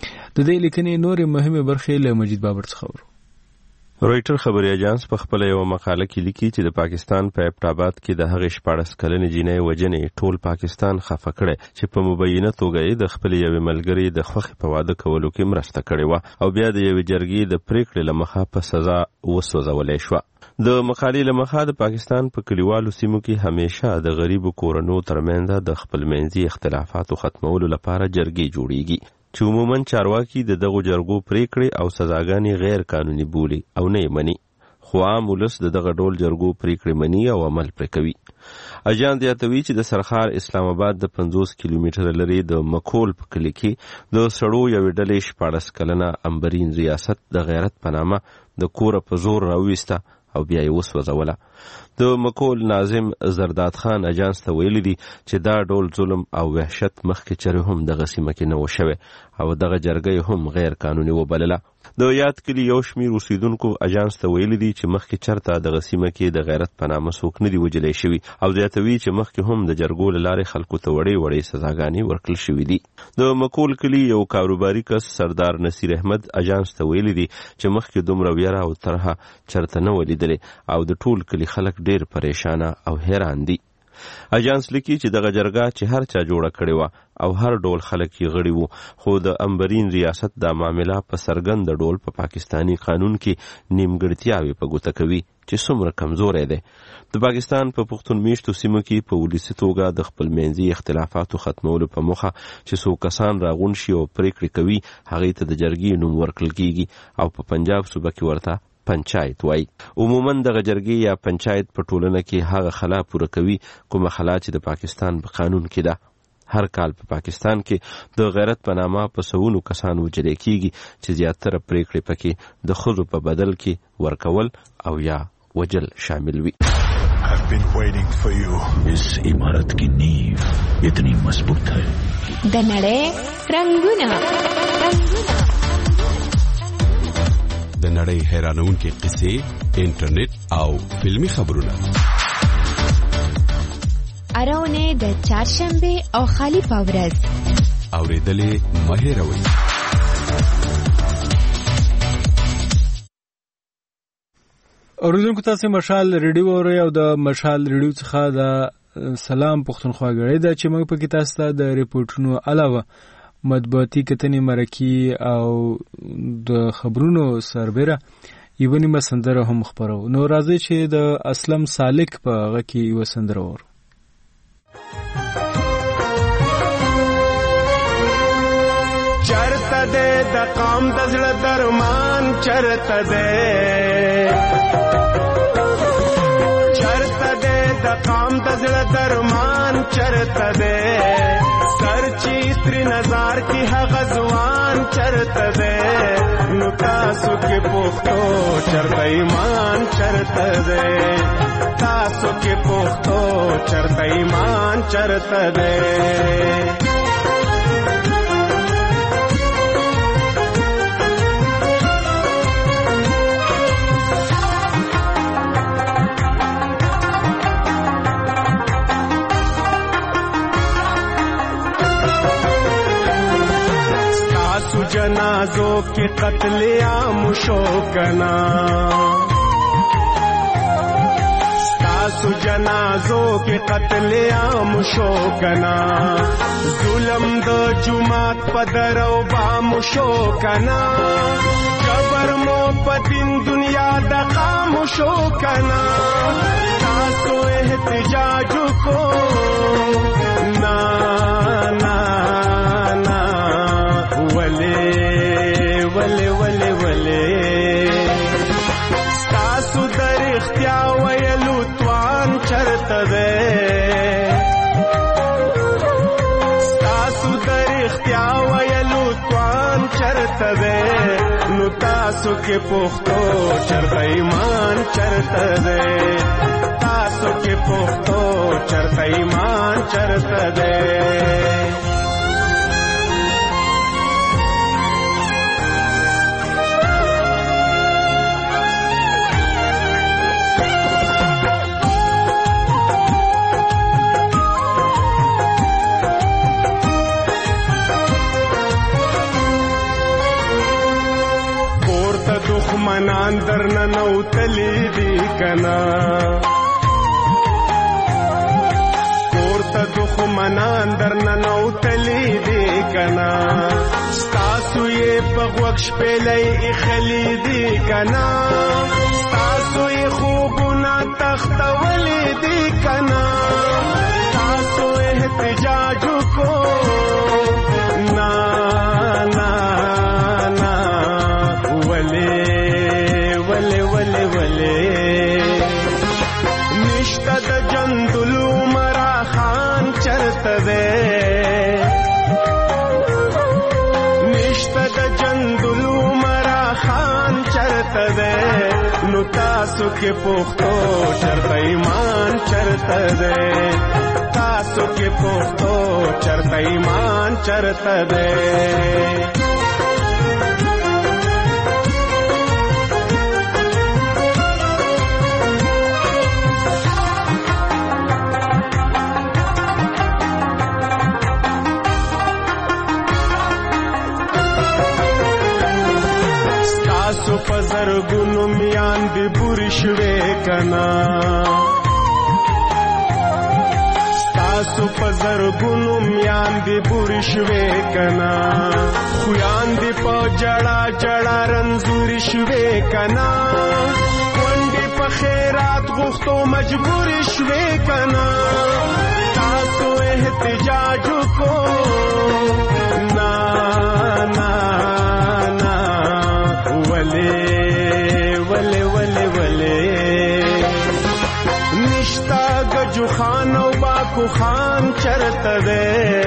د دې لیکنې نورې مهمه برخې له مجید بابر څخه ورو.
رویټر خبري اژانس په خپل یو مقاله کې لیکي چې د پاکستان په ابټاباد کې د هغې 14 کلنې جینۍ وجنې ټول پاکستان خفه کړي چې په مبینه توګه یې د خپل یوې ملګري د خوښې په واده کولو کې مرسته کړې وه او بیا د یوې جرګې د پریکړې له مخه په سزا وسوځولای شوه. د مقالې له مخه د پاکستان په کلیوالو سیمو کې همیشه د غریبو کورنو ترمنځ د خپلمنځي اختلافاتو ختمولو لپاره جرګې جوړیږي چې عموماً چارواکي د دغو جرګو پریکړې او سزاګانې غیر قانوني بولي او نه یې مني، خو عام ولس د دغه ډول جرګو پریکړې مني او عمل پرې کوي. اجان زیاتوي چې د سرخار اسلام آباد د 50 کیلومتره لري د مکول په کلي کې د سړو یوې ډلې 14 کلنه امبرین ریاست د غیرت په نامه د کوره په زور راوویسته او بیا یې وسوځوله. د مکول ناظم زرداد خان اجانس ته ویلي دي چې دا ډول ظلم او وحشت مخکې چرې هم دغه سیمه کې نه و شوی او دغه جرګه هم غیر قانوني وبلله. د یاد کلي یو شمیر اوسیدونکو اجانس ته ویلي دي چې مخکې چرته دغه سیمه کې د غیرت په نامه څوک نه دي وجلی شوي او زیاتوي چې مخکې هم د جرګو له لارې خلکو ته وړې وړې سزاګانې ورکړل شوي دي. د مکول کلي یو کاروباري کس سردار نصیر احمد اجانس ته ویلي دي چې مخکې دومره ویره او طرحه چرته نه ولیدلې او د ټول کلي خلک ډیر پریشانه او حیران دي. اجانس لیکي چې دغه جرګه چې هر چا جوړه کړې وه او هر ډول خلک یې غړي وو، خو د امبرین ریاست دا معامله په څرګند ډول په پاکستانی قانون کې نیمګړتیاوې په ګوته کوي چې څومره کمزوری دی. د پاکستان په پښتون میشتو سیمو کې په ولسي توګه د خپلمنځي اختلافاتو ختمولو په موخه چې څو کسان راغونډ شي او پریکړې کوي هغې ته د جرګې نوم ورکړل کیږي او په پنجاب صوبه کې ورته پنچایت وای. عموما دغه جرګې یا پنچایت په ټولنه کې هغه خلا پوره کوي کومه خلا چې د پاکستان په قانون کې ده. هر کال په پاکستان کې د غیرت په نامه په سوونو کسان وژل کیږي چې زیاتره پریکړې پکې د ښځو په بدل کې ورکول او یا وجل شامل وي.
I've been waiting for you. इस इमारत की नींव इतनी मजबूत है.
د نړۍ رنگونه
د نړۍ حیرانونکې قصې، انټرنیټ او فلمی خبرونه.
اراونه د چهارشنبه او خالی پاورز
اوریدلې مه هېروئ.
اوریدونکو تاسو مشال ریډیو اورئ او د مشال ریډیو څخه د سلام پښتونخوا غړي ده چې موږ پکې تاسو ته د ریپورتونو علاوه مطبوعاتي کتنې مرکې او د خبرونو سربېره یو نیمه سندره هم خبرو. نو راځي چې د اسلم سالک په هغه کې یو سندره ور
چرته دې د قام د زړه درمان چرته دې چرته دې د قام د زړه درمان چرته دې سر چې تر نظر کې هغه ځوان چرته دې نو تاسو کې پښتو چرته ایمان چرته دې تاسو کې پښتو چرته ایمان چرته دې. जनाजों के कत्लेआम शो कना तासु जनाजों के कत्लेआम शो कना जुलम दो जुमात पदरो बाम शो कना जबर मो पतिन दुनिया दकाम शो कना तासु एहतिजाज को ना ना वले वले वले ستاسو در اختیا ویلو توان چرته ده ستاسو در اختیا ویلو توان چرته ده نو تاسو کې پښتو چرته ایمان چرته ده تاسو کې پښتو چرته ایمان چرته ده. دخمنان در ننو تلی دی کنا کورتا دخمنان در ننو تلی دی کنا ستاسو یہ پغوکش پیلی اخلی دی کنا ستاسو یہ خوبونا تختولی دی کنا ستاسو احتجاجو کو نا نا نشتا د جندلو مرا خان چرته ده نشتا د جندلو مرا خان چرته ده نو تاسو کې پښتو چرته ایمان چرته ده تاسو کې پښتو چرته ایمان چرته ده. پزرګونو میان دی بوري شوي کنا تاسو پزرګونو میان دی بوري شوي کنا خویان دی په جړا جړا رنزوري شوي کنا وندې په خیرات غوښتو مجبوري شوي کنا تاسو احتجاج کو نا نا نشتا گجو خانو با باکو خان چرته ده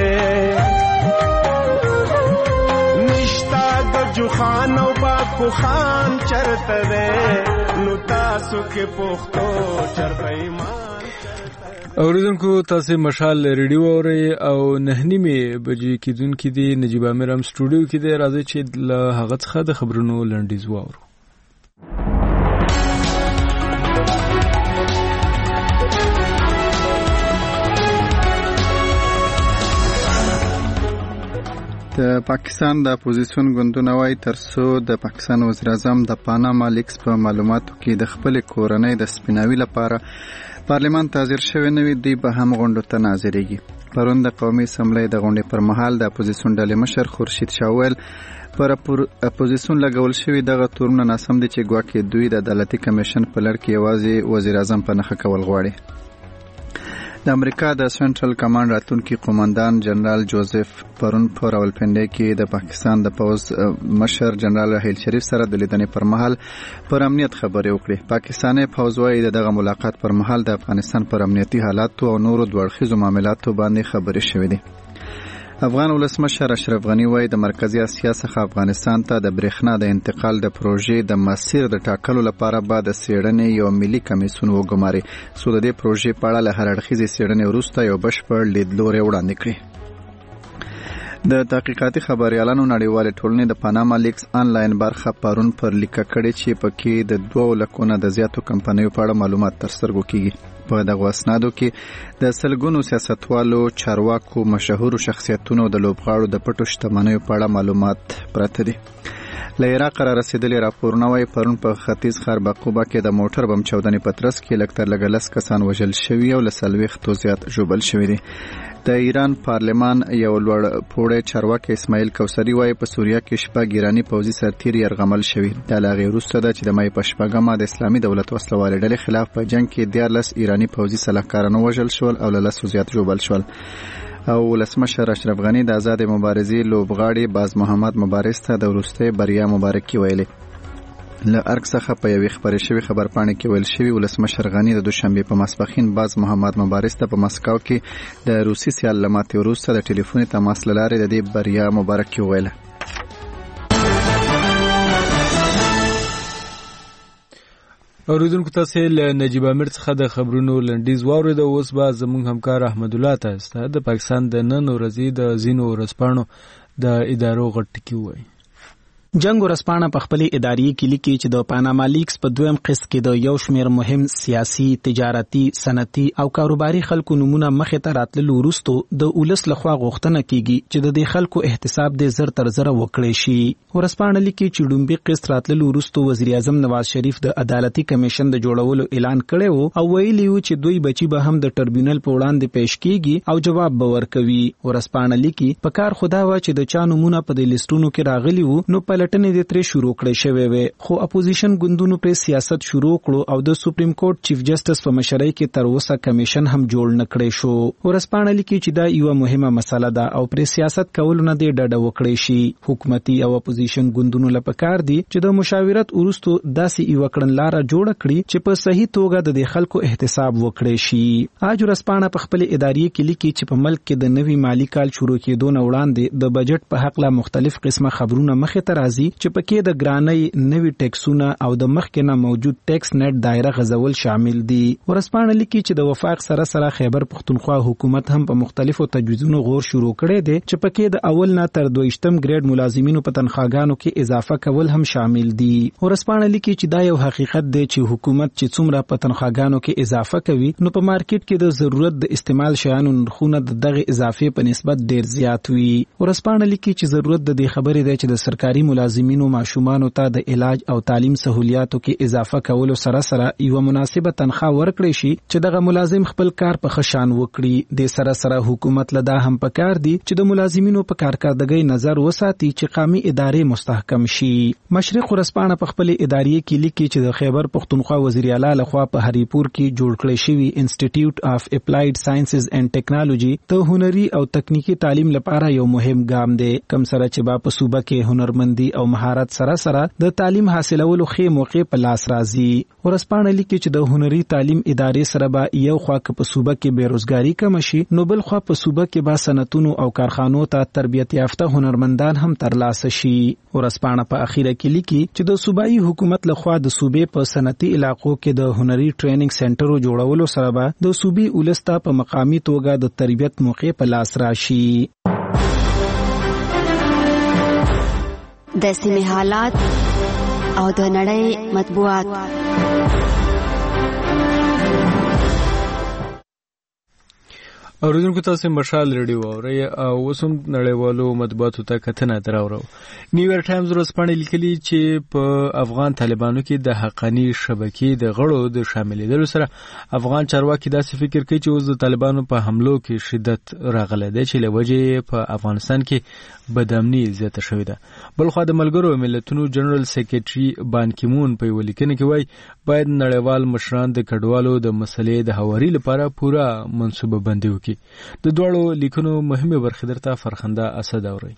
نشتا د جوخان او باکو خان چرته ده نو تاسو کې پښتو چرته ایمان.
اوریدونکو تاسو مشال ریډیو اورئ او 9:30 بجې کېدونکې دي. نجیب امیر هم سټوډیو کې دی. راځي چې له هغه څخه د خبرونو لنډیز واورو.
د پاکستان د اپوزیسیون ګوندونه وايي ترڅو د پاکستان وزیر اعظم د پاناما لیکس په معلوماتو کې د خپل کورنۍ د سپیناوي لپاره پارلمان ته حاضر شوی نه وي، دوی به هم غونډو ته ناظریږي. پرون د قومي اسمبلی د غونډې پر مهال د اپوزیسیون ډلې مشر خورشید شاه ویل پر اپوزیسیون لګول شوي دغه تورونه ناسم دي چې ګواکې دوی د عدالتي کمیشن په لړ کې یوازې وزیر اعظم په نښه کول غواړي. د امریکا د سنټرل کمانډ راتلونکي قومندان جنرال جوزف پرون په راولپنډي کې د پاکستان د پوځ مشر جنرال راحیل شریف سره د لیدنې پر مهال پر امنیت خبرې وکړې. پاکستاني پوځ وايي دغه ملاقات پر مهال د افغانستان پر امنیتي حالاتو او نورو دوړخیزو معاملاتو باندې خبرې شوې دي. افغان ولسمشر اشرف غنی وايي د مرکزی اسیا څخه افغانستان ته د برېښنا د انتقال د پروژې د مسیر د ټاکلو لپاره به د څېړنې یو ملي کمیسیون وګماري څو د دې پروژې په اړه له هر اړخیزې څېړنې وروسته یو بشپړ لیدلوری وړاندې کړي. د تحقیقاتي خبريالانو نړیوالې ټولنې د پاناما لیکس آنلاین برخه پرون پر لیکه کړې چې پکې د 2 لکونو د زیاتو کمپنیو په اړه معلومات ترسترګو کیږي. په دغه اسنادو کې د سلګونو سیاستوالو، چارواکو، مشهورو شخصیتونو د لوبغاړو د پټو شتمنیو په اړه معلومات پراته دي. له عراق را رسیدلي راپورونه وايي پرون په ختیځ ښار باقوبه کې د موټر بم چاودنې په ترڅ کې لږ تر لږه 10 کسان وژل شوي او له 40 زیات ژوبل شوي دي. د ایران پارلمان یو لوړ پوړی چارواکي اسماعیل کوثري وايي په سوریه کې شپږ ایراني پوځي سرتیري یرغمل شوي. د هغې وروسته ده چې د مای په شپږمه د اسلامي دولت وسلوالې ډلې خلاف په جنگ کې 14 ایراني پوځي سلاکاران وژل شول او له 10 زیات ژوبل شول. او ولسمشر اشرف غنی د آزاد مبارزې لوبغاړي باز محمد مبارز ته د وروستۍ بریا مبارکي ویلې. له ارګ څخه په یوې خبرې شوی خبرپاڼې کې ویل شوی ولسمشر غنی د دوشنبه په ماسپښین باز محمد مبارز ته په مسکو کې د روسي سیال لماتې وروسته د ټلیفوني تماس له لارې د دې بریا مبارکي ویله.
اوریدونکو تاسو له نجیب امیر څخه د خبرونو لنډیز واورید. اوس به زموږ همکار احمد الله تاسو د پاکستان د نن ورځې د زینو ورځپاڼو د ادارو غټ ټکی وایي.
جنگ ورسپانه په خپل اداري کې لیکي چې د پاناما لیکس په دویم قسط کې د یو شمېر مهم سیاسي، تجارتي، صنعتي او کاروباري خلکو نمونه مخې ته راتللو وروسته د اولس لخوا غوښتنه کیږي چې د دې خلکو احتساب د زر تر زره وکړي شي. ورسپانه لیکي چې ډومبي قسط راتللو وروسته وزیر اعظم نواز شریف د عدالتي کمیشن د جوړولو اعلان کړی وو او ویلي وو چې دوی بچي به هم د ټربیونل په وړاندې پیش کیږي او جواب به ورکوي. ورسپانه لیکي په کار خدا وا چې د چا نمونه په دې لیستونو کې راغلي وو نو پلټنې د ترې شروع کړې شوې وې، خو اپوزیشن ګوندونو پر سیاست شروع کړو او د سپریم کورټ چیف جسټس په مشرۍ کې تر اوسه کمیشن هم جوړ نه کړی شو. ورسپانه لیکي چې دا یو مهمه مسله ده او پر سیاست کول نه دی ډډه وکړي شي. حکومتي او اپوزیشن ګوندونو لپاره دي چې د مشاورت وروسته داسې یو کړنلاره جوړ کړي چې په صحیح توګه د خلکو احتساب وکړي شي. اج ورسپانه په خپل اداري کې لیکي چې په ملک کې د نوي مالی کال شروع کېدو نه وړاندې د بجټ په حق لا مختلف قسمه خبرونه مخې ته راځي چې پکې د ګرانۍ، نوي ټیکسونه او د مخکې نه موجود ټیکس نت دایره غځول شامل دي. ورسپانه لیکي چې د وفاق سره سره خیبر پختونخوا حکومت هم په مختلفو تجویزونو غور شروع کړی دی چې پکې د اول نه تر 22م ګریډ ملازمینو په تنخواګانو کې اضافه کول هم شامل دي. ورسپانه لیکي چې دا یو حقیقت دی چې حکومت چې څومره په تنخواګانو کې اضافه کوي نو په مارکیټ کې د ضرورت د استعمال شیانو نرخونه د دغه اضافه په نسبت ډیر زیات وي. ورسپانه لیکي چې ضرورت د دې خبرې دی چې د سرکاري ملازمینو ماشومانو ته د علاج او تعلیم سہولیاتو کې اضافه کولو سره سره یو مناسبه تنخواه ورکړي شي چې دغه ملازم خپل کار په خشان وکړي. د سره سره حکومت لدا هم پکار دي چې د ملازمینو په کارکردګۍ نظر وساتي چې قومي ادارې مستحکم شي. مشرق ورسپانه په خپل اداري کې لیکي چې د خیبر پختونخوا وزیر اعلی لخوا په هریپور کې جوړ کړی شوی انسټیټیوټ اف اپلایډ ساينسز اینڈ ټیکنالوژي ته هنري او تکنیکی تعلیم لپاره یو مهم ګام دی، کم سره چې په صوبه کې هنرمندي
استعدادي او مهارت سره سره د تعلیم حاصلولو ښه موقع په لاس راځي. ورسپانه لیکي چې د هنري تعلیم ادارې سره به یو خوا په صوبه کې بیروزګاری کم شي نو بل خوا په صوبه کې به صنعتونو او کارخانو ته تربیت یافته هنرمندان هم ترلاسه شي. ورسپانه په اخیره کې لیکي چې د صوبایي حکومت لخوا د صوبې په صنعتي علاقو کې د هنري ټریننګ سنټرو جوړولو سره به د صوبې ولسته په مقامي توګه د تربیت موقع په لاس راشي.
د سیمې حالات او د نړۍ مطبوعات.
اوریدونکو تاسو مشال ریډیو اورئ او وسم نړیوالو مطبوعاتو ته کتنه دراوړو. نیویارک ټایمز ورځپاڼه لیکلي چې په افغان طالبانو کې د حقانی شبکې د غړو د شاملېدلو سره افغان چارواکي داسې فکر کوي چې اوس د طالبانو په حملو کې شدت راغلی دی چې له وجې په افغانستان کې بدامني زیاته شوې ده. بلخوا د ملګرو ملتونو جنرال سیکریټري بان کی مون په یوه لیکنه کې وایي باید نړیوال مشران د کډوالو د مسلې د هواري لپاره پوره منصوبه بندي وکړي. د دوړو لیکونو مهمه برخه درته فرخنده اسد اوري.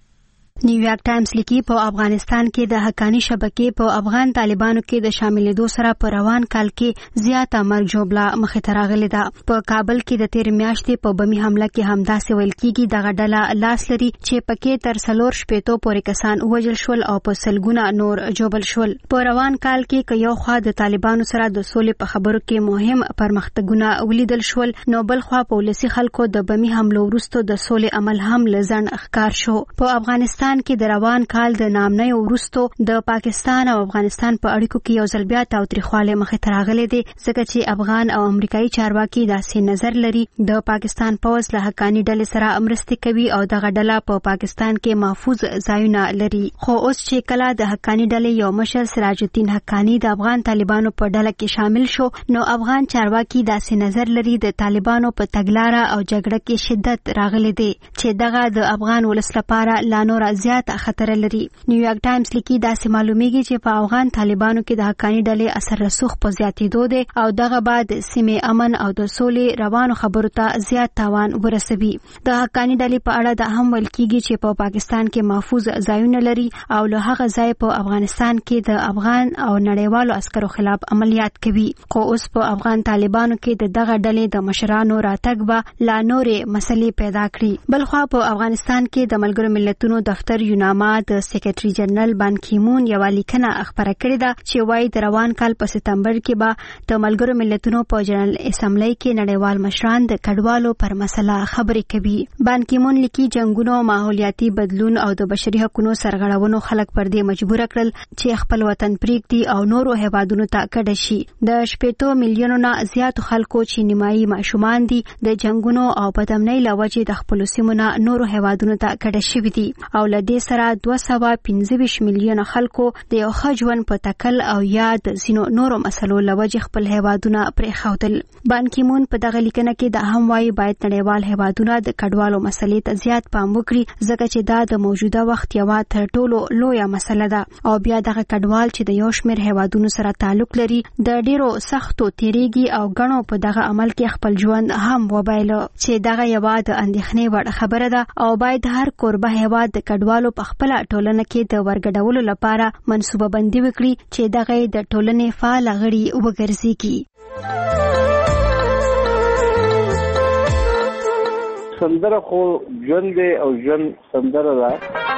نیویارک ټایمز لیکي په افغانستان کې د حقانی شبکې په افغان طالبانو کې د شاملېدو سره په روان کال کې زیاته مرګ ژوبله مخې ته راغلې ده. په کابل کې د تیر میاشتې په بمي حمله کې همداسې ویل کېږي دغه ډله لاس لري چې پکې تر 4 شپېتو پورې کسان ووژل شول او په سلګونه نور ژوبل شول. په روان کال کې که یو خوا د طالبانو سره د سولې په خبرو کې مهم پرمختګونه ولیدل شول نو بل خوا په ولسي خلکو د بمي حملو وروسته د سولې عمل هم لزن ښکار شو. په افغانستان کې د روان کال د نامنۍ وروسته د پاکستان او افغانستان په اړیکو کې یو ځل بیا تاوتریخوالی مخې ته راغلی دی ځکه چې افغان او امریکایي چارواکي داسې نظر لري د پاکستان پوځ له حقاني ډلې سره مرستې کوي او دغه ډله په پاکستان کې محفوظ ځایونه لري. خو اوس چې کله د حقاني ډلې یو مشر سراج الدین حقاني د افغان طالبانو په ډله کې شامل شو نو افغان چارواکي داسې نظر لري د طالبانو په تګلاره او جګړه کې شدت راغلی دی چې دغه د افغان ولس لپاره لا نور زیات خطر لري. نیویارک ټایمز لیکي داسې معلومیږي چې په افغان طالبانو کې د حقانی ډلې اثر رسوخ په زیاتېدو دی او دغه بعد سیمې امن او د سولې روانو خبرو ته زیات تاوان ورسوي. د حقانی ډلې په اړه دا هم ویل کېږي چې په پاکستان کې محفوظ ځایونه لري او له هغه ځای په افغانستان کې د افغان او نړیوالو عسکرو خلاف عملیات کوي. خو اوس په افغان طالبانو کې د دغه ډلې د مشرانو راتګ به لا نورې مسلې پیدا کړي. بلخوا په افغانستان کې د ملګرو ملتونو دفتر یوناما د سیکریټري جنرال بان کی مون یو لیکنه خبره کړې ده چې وايي د روان کال په سپتمبر کې به د ملګرو ملتونو په جنرال اسمبلی کې نړیوال مشران د کډوالو پر مسله خبرې کوي. بان کی مون لیکي جنگونو، ماحولیاتي بدلون او د بشري حقوقو سرغړونو خلک پر دې مجبور کړل چې خپل وطن پریږدي او نورو هیوادونو ته کډه شي. د 8 میلیونو نه زیات خلکو چې نیمایي ماشومان دي د جنگونو او بدامنۍ له وجې د خپل سیمو نه نورو هیوادونو ته کډه شوي دي او له دې سره 215 میلیونه خلکو د یو ښه ژوند په تکل او یا د ځینو نورو مسلو له وجې خپل هیوادونه پرېښودل. بان کی مون په دغه لیکنه کې دا هم وایي باید نړیوال هیوادونه د کډوالو مسلې ته زیات پام وکړي ځکه چې دا د موجوده وخت یوه تر ټولو لویه مسله ده او بیا دغه کډوال چې د یو شمېر هیوادونو سره تعلق لري د ډیرو سختو تیریږي او ګڼو په دغه عمل کې خپل ژوند هم وبایله چې دغه یوه د اندېښنې وړ خبره ده او باید هر کوربه هیواد د کډوالو په خپل ټولنه کې د ورګډولو لپاره منصوبه بندي وکړي چې دغه د ټولنې فعال غړي وګرځيږي.
سندره خو ژوند دی او ژوند سندره ده.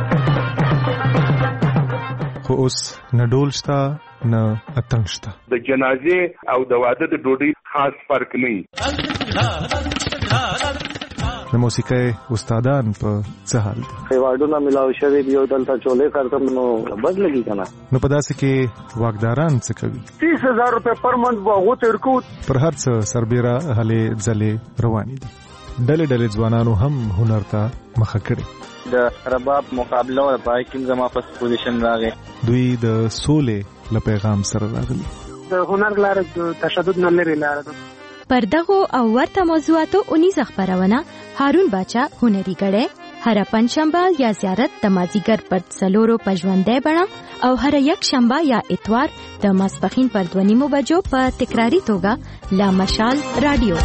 خو اوس نه ډول شته نه اتڼ شته.
د جنازې او د واده د ډوډۍ خاص فرق نه.
د موسیقۍ استادان په څه حال دي؟
ایوارډونه ملاو شوي دي او دلته چولې کارتم نو بد لګي کنه.
نو په داسې کې واکداران څه کوي؟
30,000 روپے پر منټ واغو تیر کو
پر هر څه سربېره هلې ځلې روانې دي. ډلې ځوانانو هم هنر ته مخه کړې.
د رباب مقابله او پای کې زما په پوزیشن راغی.
دوی د سولې له پیغام سره راغلي.
د هنر لپاره تشدد نه لري لاره.
پر دغو او ورته موضوعاتو اونیز خبرونه هارون باچا هنري غړې هر پنځشنبه یا زیارت د مازیګر پر 4 پژوندې بڼه او هر یک شنبه یا اتوار د ماسپخین پر 2:30 بجو په تکراری توګه لا مشال رادیو.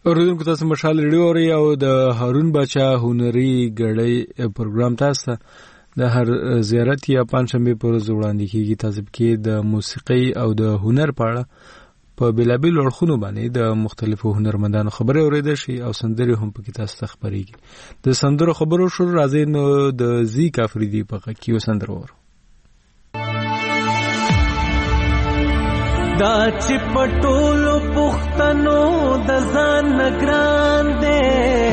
اوریدونکو تاسو مشال ریډیو اورئ او د هارون باچا هنري غړی پروګرام تاسو د هر زیارت یا پنځمه پر ورځ وړاندې کیږي. تاسو کې د موسیقي او د هنر په اړه په بلابل اړخونو باندې د مختلفو هنرمندانو خبرې اورېدل شي او سندرې هم پکې تاسو ته خبرېږي. د سندرو خبرو شروع راځي نو د زی کافریدي په کیو سندر ور
دا چې پټولو پښتنو د ځان نگران دے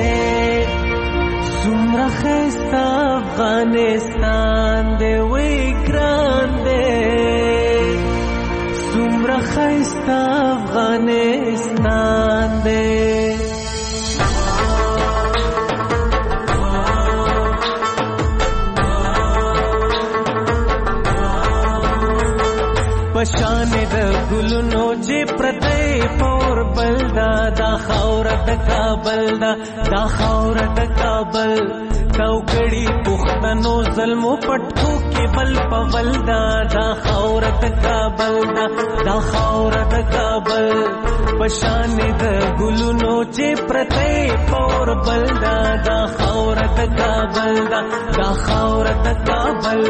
سمره خستا افغانستان دے وی ګران دے سمره خستا افغانستان دے پشان د ګلونو چې پرته پور بلدا دا خاور د کابل دا خاور د کابل کوګړي پښتنو ظلم پټکو کې بل پولدا دا خاور د کابل دا خاور د کابل پشان د ګلونو چې پرته پور بلدا دا خاور د کابل دا خاور د کابل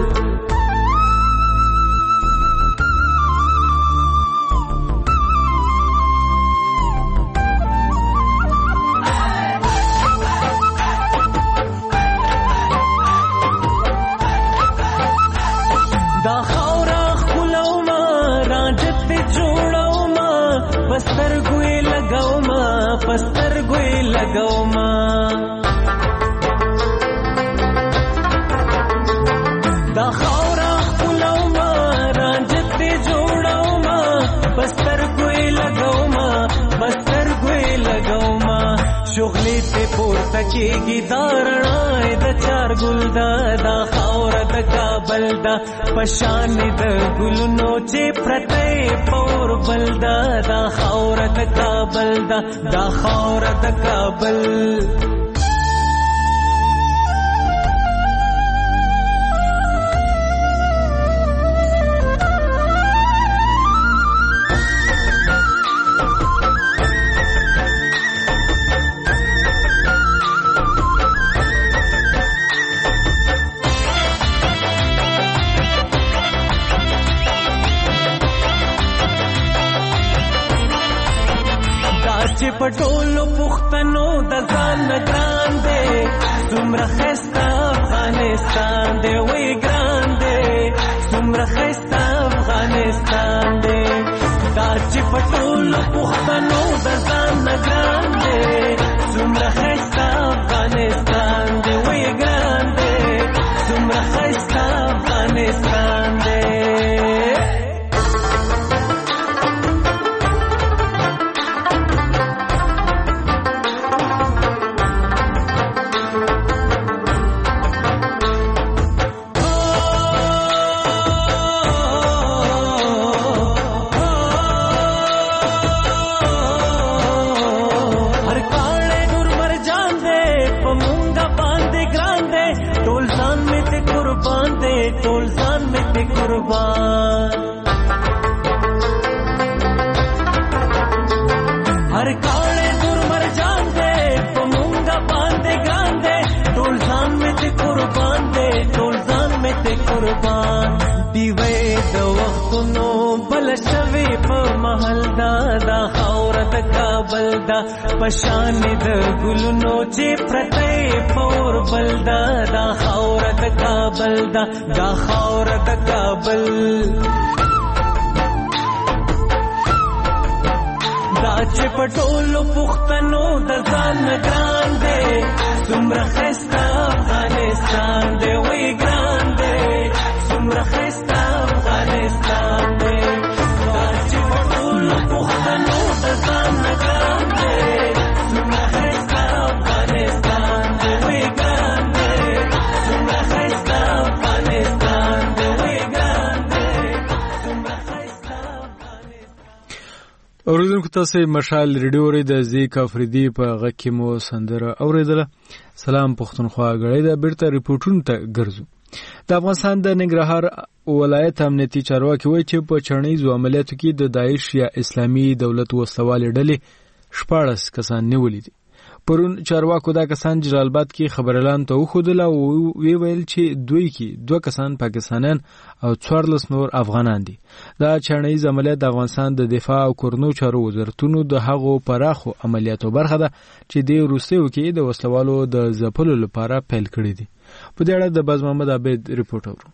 پستر ګوي لګاو ما دا خاورا خپلو ما رانجت دې جوړاو ما پستر ګوي لګاو ما پستر ګوي لګاو ما شغلې ته پورته کېږي دارنا د چار ګل دا خاور د کابل دا پشان د ګلونو چې پرته پور بلدا دا خاور د کابل دا خاور د کابل پټولو پښتنو د ځان ګران دے څومره خسته افغانستان دے وی ګران دے څومره خسته افغانستان دے دا چې پټولو پښتنو د ځان ګران دے څومره خسته افغانستان دے وی ګران دے څومره خسته افغانستان دے हर काले दूर मर जाते पमूंगा बांधे गांधे टोलजान में ते कुर्बान दे टोलजान में ते कुर्बान दीवे द वक्तनो बल शवे प महल दा खौर द काबल दा पशान द गुलनो चे प्रते पौर बलदा दा खौर द काबल दा खौर द काबल چې پټولو پښتنو د ځان ګران دے څومره خسته افغانستان دے وی ګران دے څومره خسته افغانستان دے چې پټولو پښتنو د ځان ګران دے څومره خسته افغانستان دے وی ګران دے څومره خسته افغانستان دے وی ګران دے څومره خسته
اوریدونکو تاسو مشال ریډیو ری د زی کافریدي په غکه مو سندره اوریدله. سلام پښتونخوا غړې د بیرته ریپورتونو ته ګرځو. د افغانستان د ننګرهار ولایت امنیتي چارواکي وایي چې په چړنیزو عملیاتو کې د داعش یا اسلامي دولت وسوالې ډلې 14 کسان نیولي دي. پرون چارواکو دا کسان جلال آباد کې خبريالان ته وښودل او وی ویل چې دوی کې 2 کسان پاکستانیان او 14 نور افغانان دي. دا چانه‌یز عملیات د افغانستان د دفاع او کورنو چارو وزارتونو د هغو پراخو عملیاتو برخه ده چې د روسیو کې د وسلوالو د ځپلو لپاره پیل کړي دي. په دې اړه د باز محمد عبید ریپورت اورو.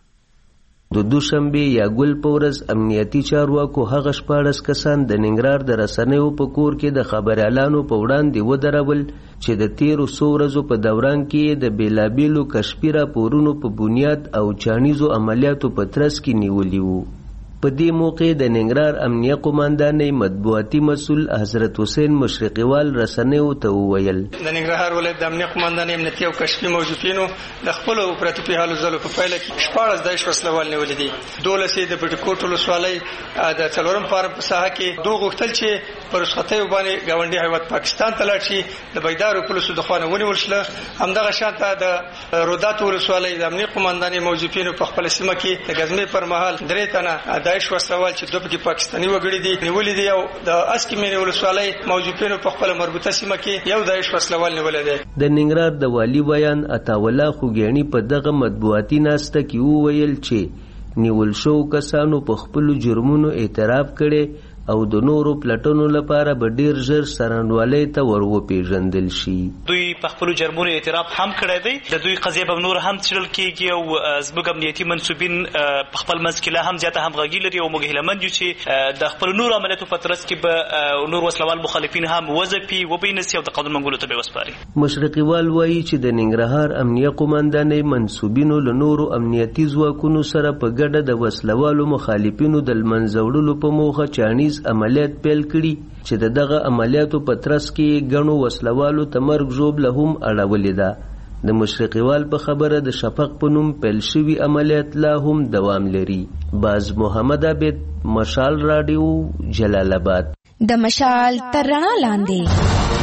د دوشنبه یا ګل پورز امنیتي چارواکو هغه 14 کسان د ننګرهار د رسنیو په کور کې د خبريالانو په وړاندې ودرول چې د 13 ورځو په دوران کې د بیلابیلو کشفي راپورونو په بنیاد او چانیزو عملیاتو په ترڅ کې نیولي وو. په دې موقع د ننګرهار امنیه قوماندانۍ مطبوعاتي مسؤل حضرت حسین مشرقیوال رسنیو ته وویل
د ننګرهار ولایت د امنیه قوماندانۍ امنیتي او کشفي موظفینو د خپل اپراتیفي حالو ځلو په پایله کې 14 داعش وسلوال نیولې دي. 12 د بټکوټ ولسوالۍ د څلورم فارم په ساحه کې دوه غوښتل چې پر رخصتۍ باندې گاونډي هیواد پاکستان ته لاړ شي د بيدارو پولیسو د خوانه ونیول شله. همدغه شانته د رودات ولسوالۍ د امنیه قوماندانۍ موظفینو په خپل سیمه کې د غزمې پر مهال 3 تنه داعش وسلوال چې دوه کې پاکستاني وګړي دي نیولې دي او د اسکیمینی ولسوالۍ موظفینو په خپل مربوطه سیمه کې یو داعش وسلوال نیولې دي.
د ننګرهار د والی بیان عطاوالله خوګیانی په دغه مطبوعاتي ناسته کې وویل چې نیول شو کسانو په خپل جرمونو اعتراف کړي او د نورو پلټونو لپاره به ډیر ژر سرانوالۍ ته وروپېژندل شي.
دوی په خپل جرمونو اعتراف هم کړی دی. د دوی قضیه به نور هم څېړل کېږي او زموږ امنیتي منصوبین په خپل منځ کې لا هم زیاته همغږي لري او موږ هیلهمند یو چې د خپل نورو عملیاتو په ترڅ کې به نور وسلوال مخالفین هم وځپي وبینسي او د قانون منګولو ته به وسپاري.
مشرقیوال وایي چې د ننګرهار امنیه قوماندانۍ منصوبینو له نورو امنیتي ځواکونو سره په ګډه د وسلوالو مخالفینو د لمنځه وړلو په موخه چانیز عملیات پیل کړي چې دغه عملیاتو په ترڅ کې ګڼو وسلوالو ته مرګ ژوبله هم اړولې ده. د مشرقیوال په خبره د شفق په نوم پیل شوي عملیات لا هم دوام لري. باز محمد عبید، مشال راډیو، جلال آباد.
د مشال تر رڼا لاندې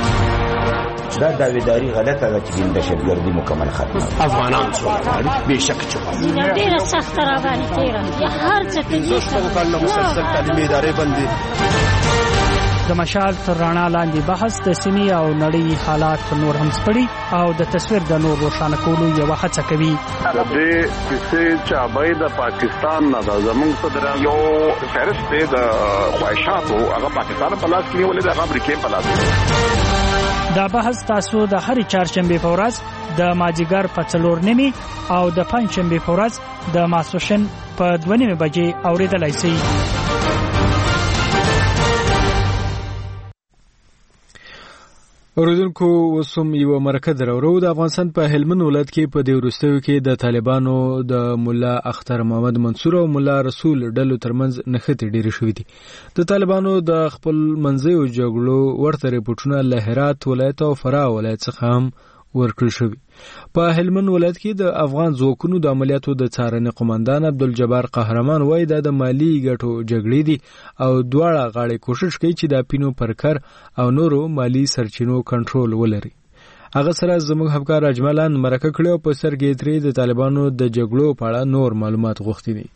دا داویداری غلطه ده چې د دهشتګردي مکمل ختمه
افغانان څو بهشکه چې ډیره سخت را باندې تیره هر څه کې کله مسلسل تعلیمي ادارې بندي.
د مشال تر رڼا لاندې بحث د سیمې او نړۍ حالات نور هم سپړي او د تصویر د نور روښانه کولو یو هڅه کوي.
د دې کیسې چې د پاکستان نه د زمونږ صدر یو فهرست دی د خواهشاتو هغه پاکستان په لاس کې نیولې ده، هغه امریکا په لاس کې.
دا بحث تاسو د هر چهارشنبه په ورځ د ماجیګر په 4:30 او د پنځشنبه په ورځ د ماسوشن په 2:30 بجې اوریدلای شئ.
اوریدونکو وسوم یو مرکه درورو د افغانستان په هلمند ولایت کې په دې وروستیو کې د طالبانو د مولا اختر محمد منصور او مولا رسول ډلو ترمنځ نښتې ډېرې شوې دي. د طالبانو د خپل منځیو جګړو ورته ریپورټونه له هرات ولایت او فراه ولایت څخه هم ورکړل شوی. په هلمند ولایت کې د افغان ځواکونو د عملیاتو د څارنې قومندان عبدالجبار قهرمان وایي دا د مالی ګټو جګړې دي او دواړه غاړې کوشش کوي چې د پینو پرکر او نورو مالی سرچینو کنټرول ولري. هغه سره زموږ همکار اجملان مرکه کړې او په سرګې ترې د طالبانو د جګړو په اړه نور معلومات غوښتي دي.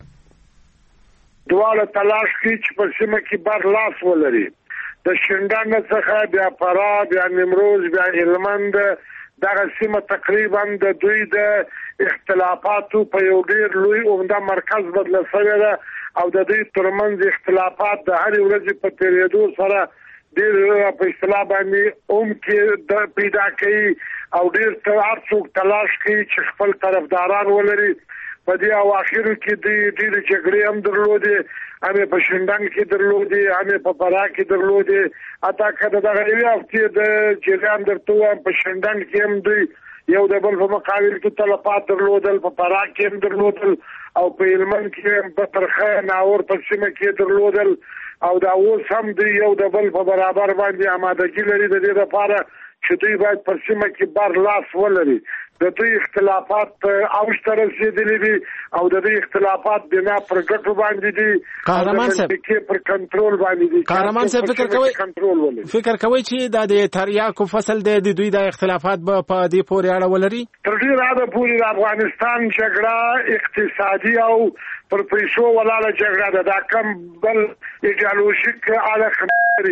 دواړه تلاش کوي چې په سیمه کې بار لاس ولري. د شینډان څخه بیا فراه بیا نیمروز بیا هلمند دغه سیمه تقریبا د دوی د اختلافاتو په یو ډیر لوی عمده مرکز بدل شوی ده او د دوی ترمنځ اختلافات د هر ورځ په تیریدو سره ډیر په اصطلاح باندې کې د پیدا کوي او ډیر څوک تلاش کوي چې خپل طرفداران ولري. په دې اواخرو کې د ډیر جګړې هم درلودې، همې په شینډنګ کې درلودې، همې په فراه کې درلودې. حتی که دغه یوې هفتې د جریان درته ووایم په شینډنګ کې هم دوی یو د بل په مقابل کې تلفات درلودل، په فراه کې هم درلودل او په هلمند کې هم په ترخه ناور په سیمه کې درلودل او دا اوس هم دوی یو د بل په برابر باندې آمادګي لري د دې لپاره چې دوی باید په سیمه کې بار لاس ولري. د دوی اختلافات اوج ته رسېدلي دي او د دوی اختلافات بنا پر ګټو باندې دي،
قهرمان صاحب
پر کنټرول باندې دي.
قهرمان صاحب فکر کوي چې دا د تریاکو فصل د دوی د اختلافات په دې پورې اړه ولري.
تر ډیره حده پورې د افغانستان جګړه اقتصادي او پر پیسو ولاړه جګړه ده. دا کم بل ایډیالوژیک اړخ لري.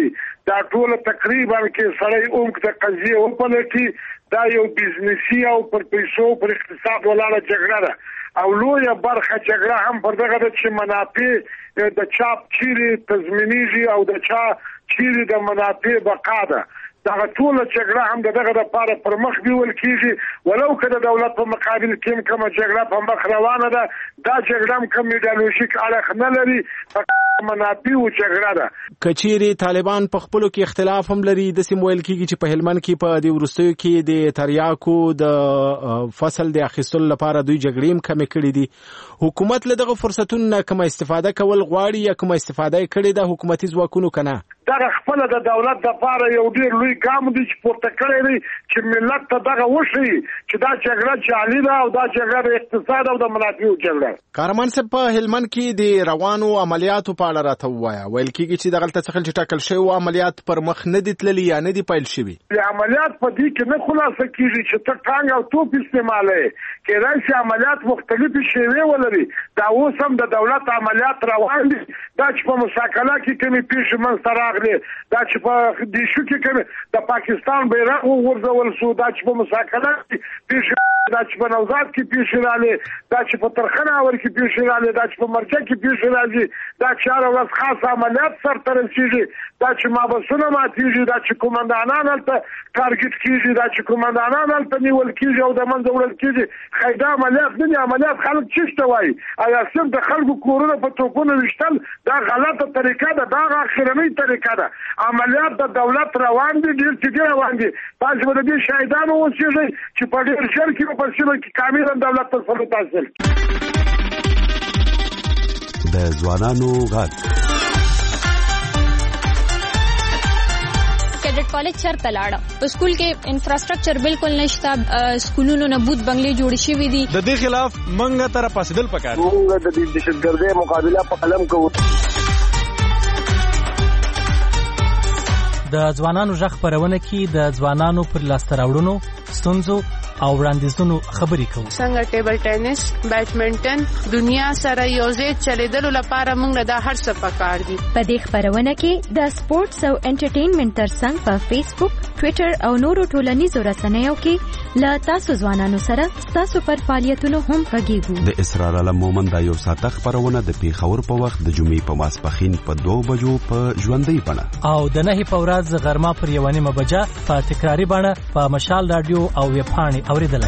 دا ټول تقریبا کې سړی اومک د قضیه وپلټي دا یو بزنسي او پر پیسو پر اقتصاد ولاړه جګړه ده او لویه برخه جګړه هم پر دغه د چې منافع د چاپ چیرې تضمینیږي او د چا چیرې د منافع بقا ده دا ټول جګړه هم دغه د پاره پر مخ بیول کیږي ولو که د دولت په مقابل کې کوم جګړه په مخ روانه ده دا جګړه هم کوم ایډیالوژیک اړخ نه لري منافع او جګړه ده
کچيري طالبان په خپلو کې اختلاف هم لري د سیمویل کېږي چې په هلمند کې په د ورستیو کې د تریاکو د فصل د اخیستلو لپاره دوی جګړې هم کمې کړې دي حکومت له دغه فرصتونو کوم استفاده کول غواړي یا کوم استفاده کړې ده حکومتي ځواکونو کنه
دا خپل د دولت د لپاره یو ډیر لوی ګام دی چې پورته کړی دی چې ملت ته دغه وشي چې دا جګړه جعلي ده او دا جګړه د اقتصاد او د منافعو جګړه
کارمن صاحب په هلمند کې د روانو عملیاتو په اړه راته ووایه ویل کېږي چې دغلته څخه چې ټاکل شوي عملیات پر مخ نه دي تللي یا نه دي پیل شوي
عملیات په دې کې نه خلاصه کېږي چې ته ټانګ او توپ استعمالوې کېدای شي عملیات مختلفې شیوې ولري دا اوس هم د دولت عملیات روان دي دا چې په مساکله کې کومې پیښې منځته راغلې دا چې په دیشو کې کومې د پاکستان بیرغ وغورځول شو دا چې په مساکله کې پیښې دا چې په نوزاد کې پیښې راغلې دا چې په ترخناور کې پیښې راغلې دا چې په مرکه کې پیښې راځي دا چې هره ورځ خاص عملیات سرته رسېږي دا چې مابسونه ماتېږي دا چې قومندانان هلته ټارګټ کېږي دا چې قومندانان هلته نیول کېږي او د منځه وړل کېږي خیدا عملیات نه دي عملیات خلک چېرته وایي ایا صرف د خلکو کورونه په توپونو ویشتل دا غلطه طریقه ده دا اخرنۍ طریقه ده عملیات د دولت روان دي ډېر جدي روان دي تاسو به د دې شاهدانو اوسئ چې په ډېر ژر کې په سیمه کې کاملا دولت تسلط حاصل
د ځوانانو غږ
کیډټ کالج چرته لاړه په سکول کې انفراستراکچر بالکل نشته سکولونو نه بوت بنگلې جوړ شوي دي
د دې خلاف منګه تر پاسدل پکار
موږ د دهشتګردۍ مقابله په قلم کوو
د ځوانانو ژغ خپرونه کې د ځوانانو پر لاسته راوړنو ستونزو او وړاندیزونو خبرې کوو
څنګه ټیبل ټینس بیډمنټن دنیا سره یوځای چلیدلو لپاره موږ دا هر څه پکار دي
په دې خبرونه کې د سپورتس او انټرټینمنټ ترڅنګ په فیسبوک ټوئیټر او نورو ټولنیزو رسنیو کې له تاسو ځوانانو سره تاسو پر فعالیتونو هم غږیږو
د اسرار علم مومن دا یو ساعته خبرونه د پیښور په وخت د جمعې په ماسپښین په 2 بجو په ژوندۍ بڼه
او د 9 په ورځ غرمه پر 1 بجه په تکراری بڼه په مشال رادیو او ویب پاڼې اوریدلای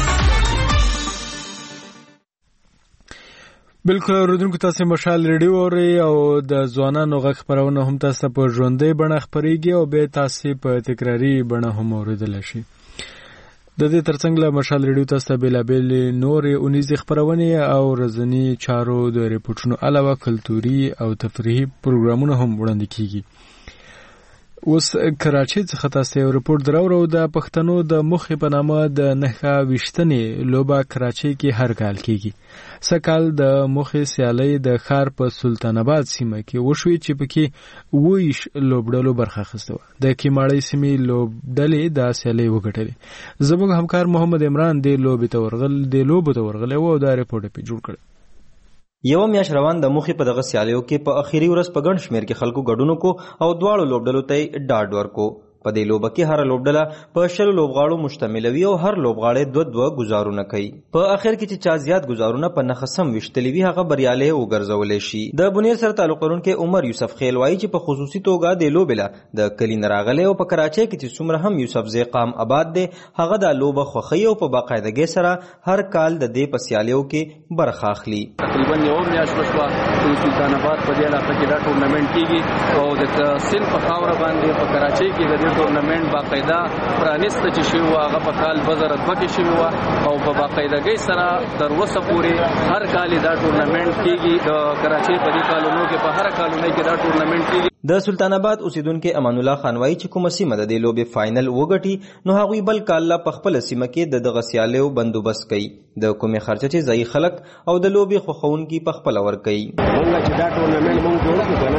بالکل اوریدونکو تاسو مشال ریډیو اوري او د ځوانانو غږ خبرونه هم تاسو په ژوندۍ بڼه خبريږي او به تاسو په تکراری بڼه هم اوریدل شي د دې ترڅنګ له مشال ریډیو تاسو بیلابل نور اونیزي خبرونه او رزنی چارو د ریپورتونو علاوه کلتوري او تفریحي پروګرامونه هم وړاندې کیږي اوس کراچۍ څخه تاسو یو ریپورت دراوړو د پښتنو د مخې په نامه د نخا وشتنې لوبه کراچۍ کې هر کال کیږي سکال د مخې سیالۍ د ښار په سلطان آباد سیمه کې وشوي چې پکې ویش لوبډلو برخه اخیسته د کیماړۍ سیمې لوبډلې د سیالۍ وګټلې زموږ همکار محمد عمران د لوبو ته ورغلی و او دا ریپورت په جوړ کړ
یو میاش روان د مخې په دغه سیالیو کې په اخیری ورځ په ګڼ شمیر کې خلکو ګډون کو او دواړو لوبډلو ته ډاډ ورکو په دې لوبه کې هر لوبډله په 10 لوبغاړو مشتمل وي او هر لوبغاړی 2 گزارونه کوي په اخر کې چې چا زیات گزارونه په نخسم وشتلی وي هغه بریاله وګرځولې شي د بنیر سره تعلق لرونکي عمر یوسف خیل وایي چې په خصوصي توګه د لوبله د کلی نراغله او په کراچۍ کې چې څومره هم یوسف زی قام آباد دی هغه د لوبه خوخي او په باقاعدګۍ سره هر کال د دې پسیالیو کې برخه اخلي
تقریبا یو میاشت وشوه چې سلطان آباد په دې علاقه کې دا ټورنمنت کیږي او د سن په خاور باندې په کراچۍ کې د ټورنمنت باقاعده پرانیسته چې شوی هغه په کال 2002 کې شوی و او په باقاعدګۍ سره تر اوسه پورې هر کال دا ټورنمنت کیږي د کراچۍ په دې کالونو کې په هر کالونو کې دا ټورنمنت کیږي
د سلطان آباد اوسیدونکو امان الله خان وایي چې کومه سیمه د لوبې فائنل وګټي نو هغوی بل کال لا په خپل سیمه کې د غسیالو بندوبست کوي د کومې خرچه چې ځای خلک او د لوبې خوخونکي په خپل ور کوي
موږ چې دا ټورنمنت موږ جوړ کړو کنه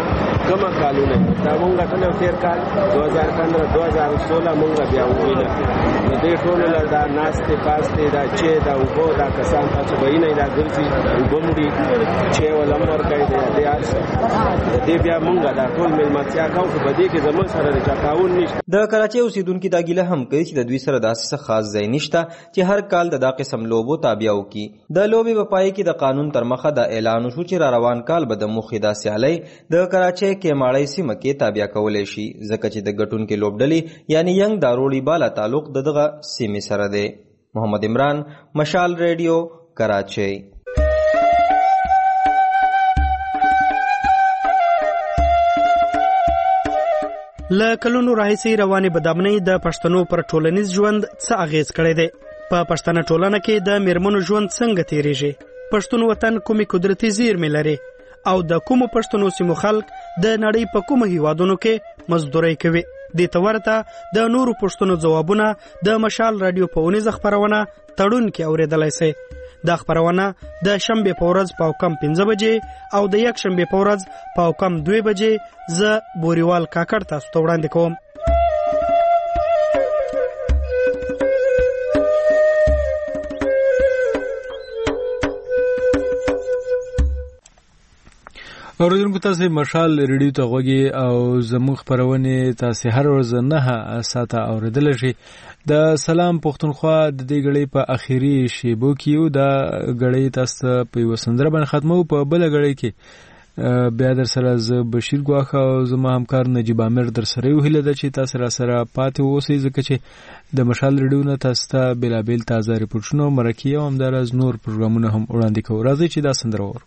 کومه کالونه دا مونږ ټول تیر کال 2015 2016 مونږ بیا ویل نو دې ټول دا ناشته پاسته دا چې دا وګو دا کسان چې ویني دا ګرځي وبمړي چې ولمر کوي دې ارس دې بیا مونږ دا ټول ملمتیا کوو په دې کې زمون سره تعاون نشته.
د کراچي اوسیدونکو دا ګیله هم کوي چې د دوی سره داسې خاص ځای نشته چې هر کال دا قسم لوبو تابع وکي. د لوبي په پای کې د قانون تر مخه دا اعلان وشو چې را روان کال به د مخې دا سیالي د کراچي کې ماړی سیمه کې تابع کولای شي ځکه چې د ګټونکو لوبډلې یعنی ینګ داروړي بالا تعلق دغه سیمې سره دی. محمد عمران، مشال ریډیو، کراچي.
له کلونو راهیسې روانې بدامنۍ د پښتنو پر ټولنیز ژوند څه اغیز کړی دی؟ په پښتنه ټولنه کې د میرمنو ژوند څنګه تیریږي؟ پښتون وطن کومې قدرتي زیرمې لري او د کومو پښتنو سیمو خلک د نړۍ په کومو هیوادونو کې مزدوري کوي؟ دې ته ورته د نورو پښتنو ځوابونه د مشال رادیو په اونیزه خپرونه تړون کې اورېدلی سئ. دا خپرونه د شنبې په ورځ پاوکم 15 بجې او د یک شنبې په ورځ پاوکم 2 بجې زه بوریوال کاکړ تاسو ته وړاندې کوم.
اوریدونکو تاسو مشال ریډیو ته غوږی او زموږ خبرونه تاسو هر ورځ 9 ساعته اوریدل شي. د سلام پښتونخوا د دې غړي په اخیری شیبو کې یو د غړي تاسو په وسندره باندې ختمو په بل غړي کې بیا در سره ز بشیر ګواخه او زما همکار نجیب امیر در سره یو هله د چې تاسو را سره پاتې اوسئ ځکه چې د مشال ریډیو نه تاسو ته بلابل تازه ریپورتونه مرکه او همدارز نور پروګرامونه هم وړاندې کوو. راځي چې دا سندره ور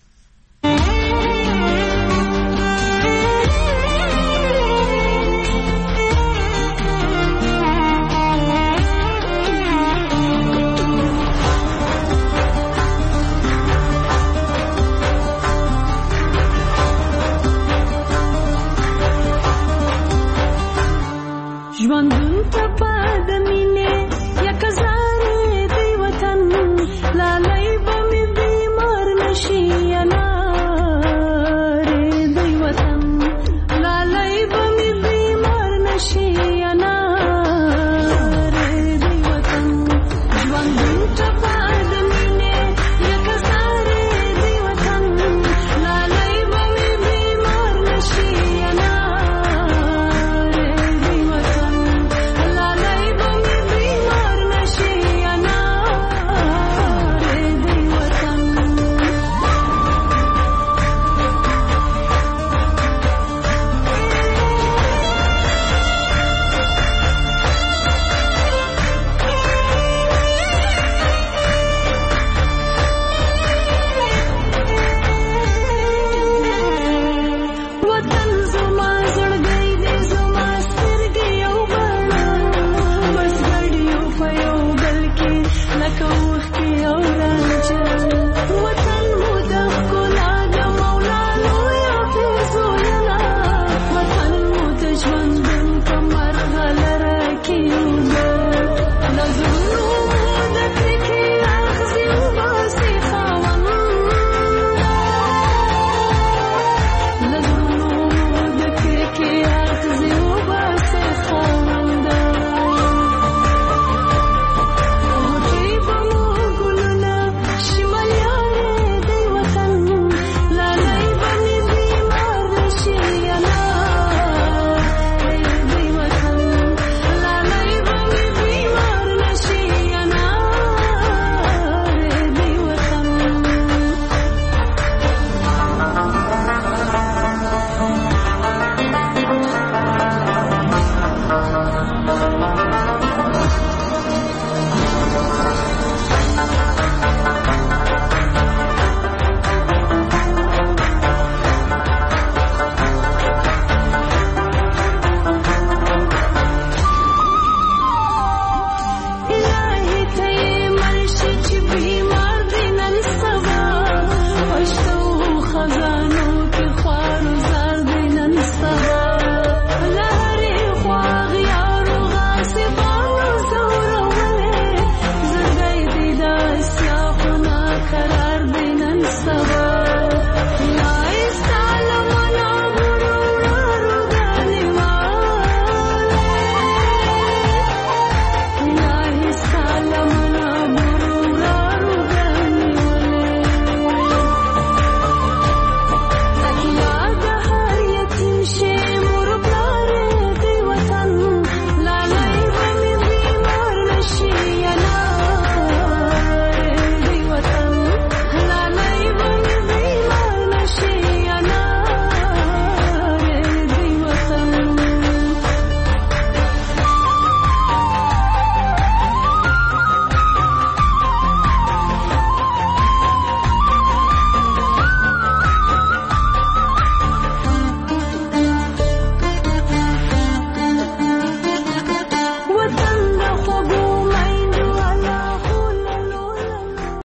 ژوندون ته پد مینه یک زاره دی وطن لالای به می بیمار نشی اناره دی وطن لالای به می بیمار نشی اناره دی وطن ژوندون ته پد مینه یک زاره دی وطن لالای به می بیمار نشی like a wolf,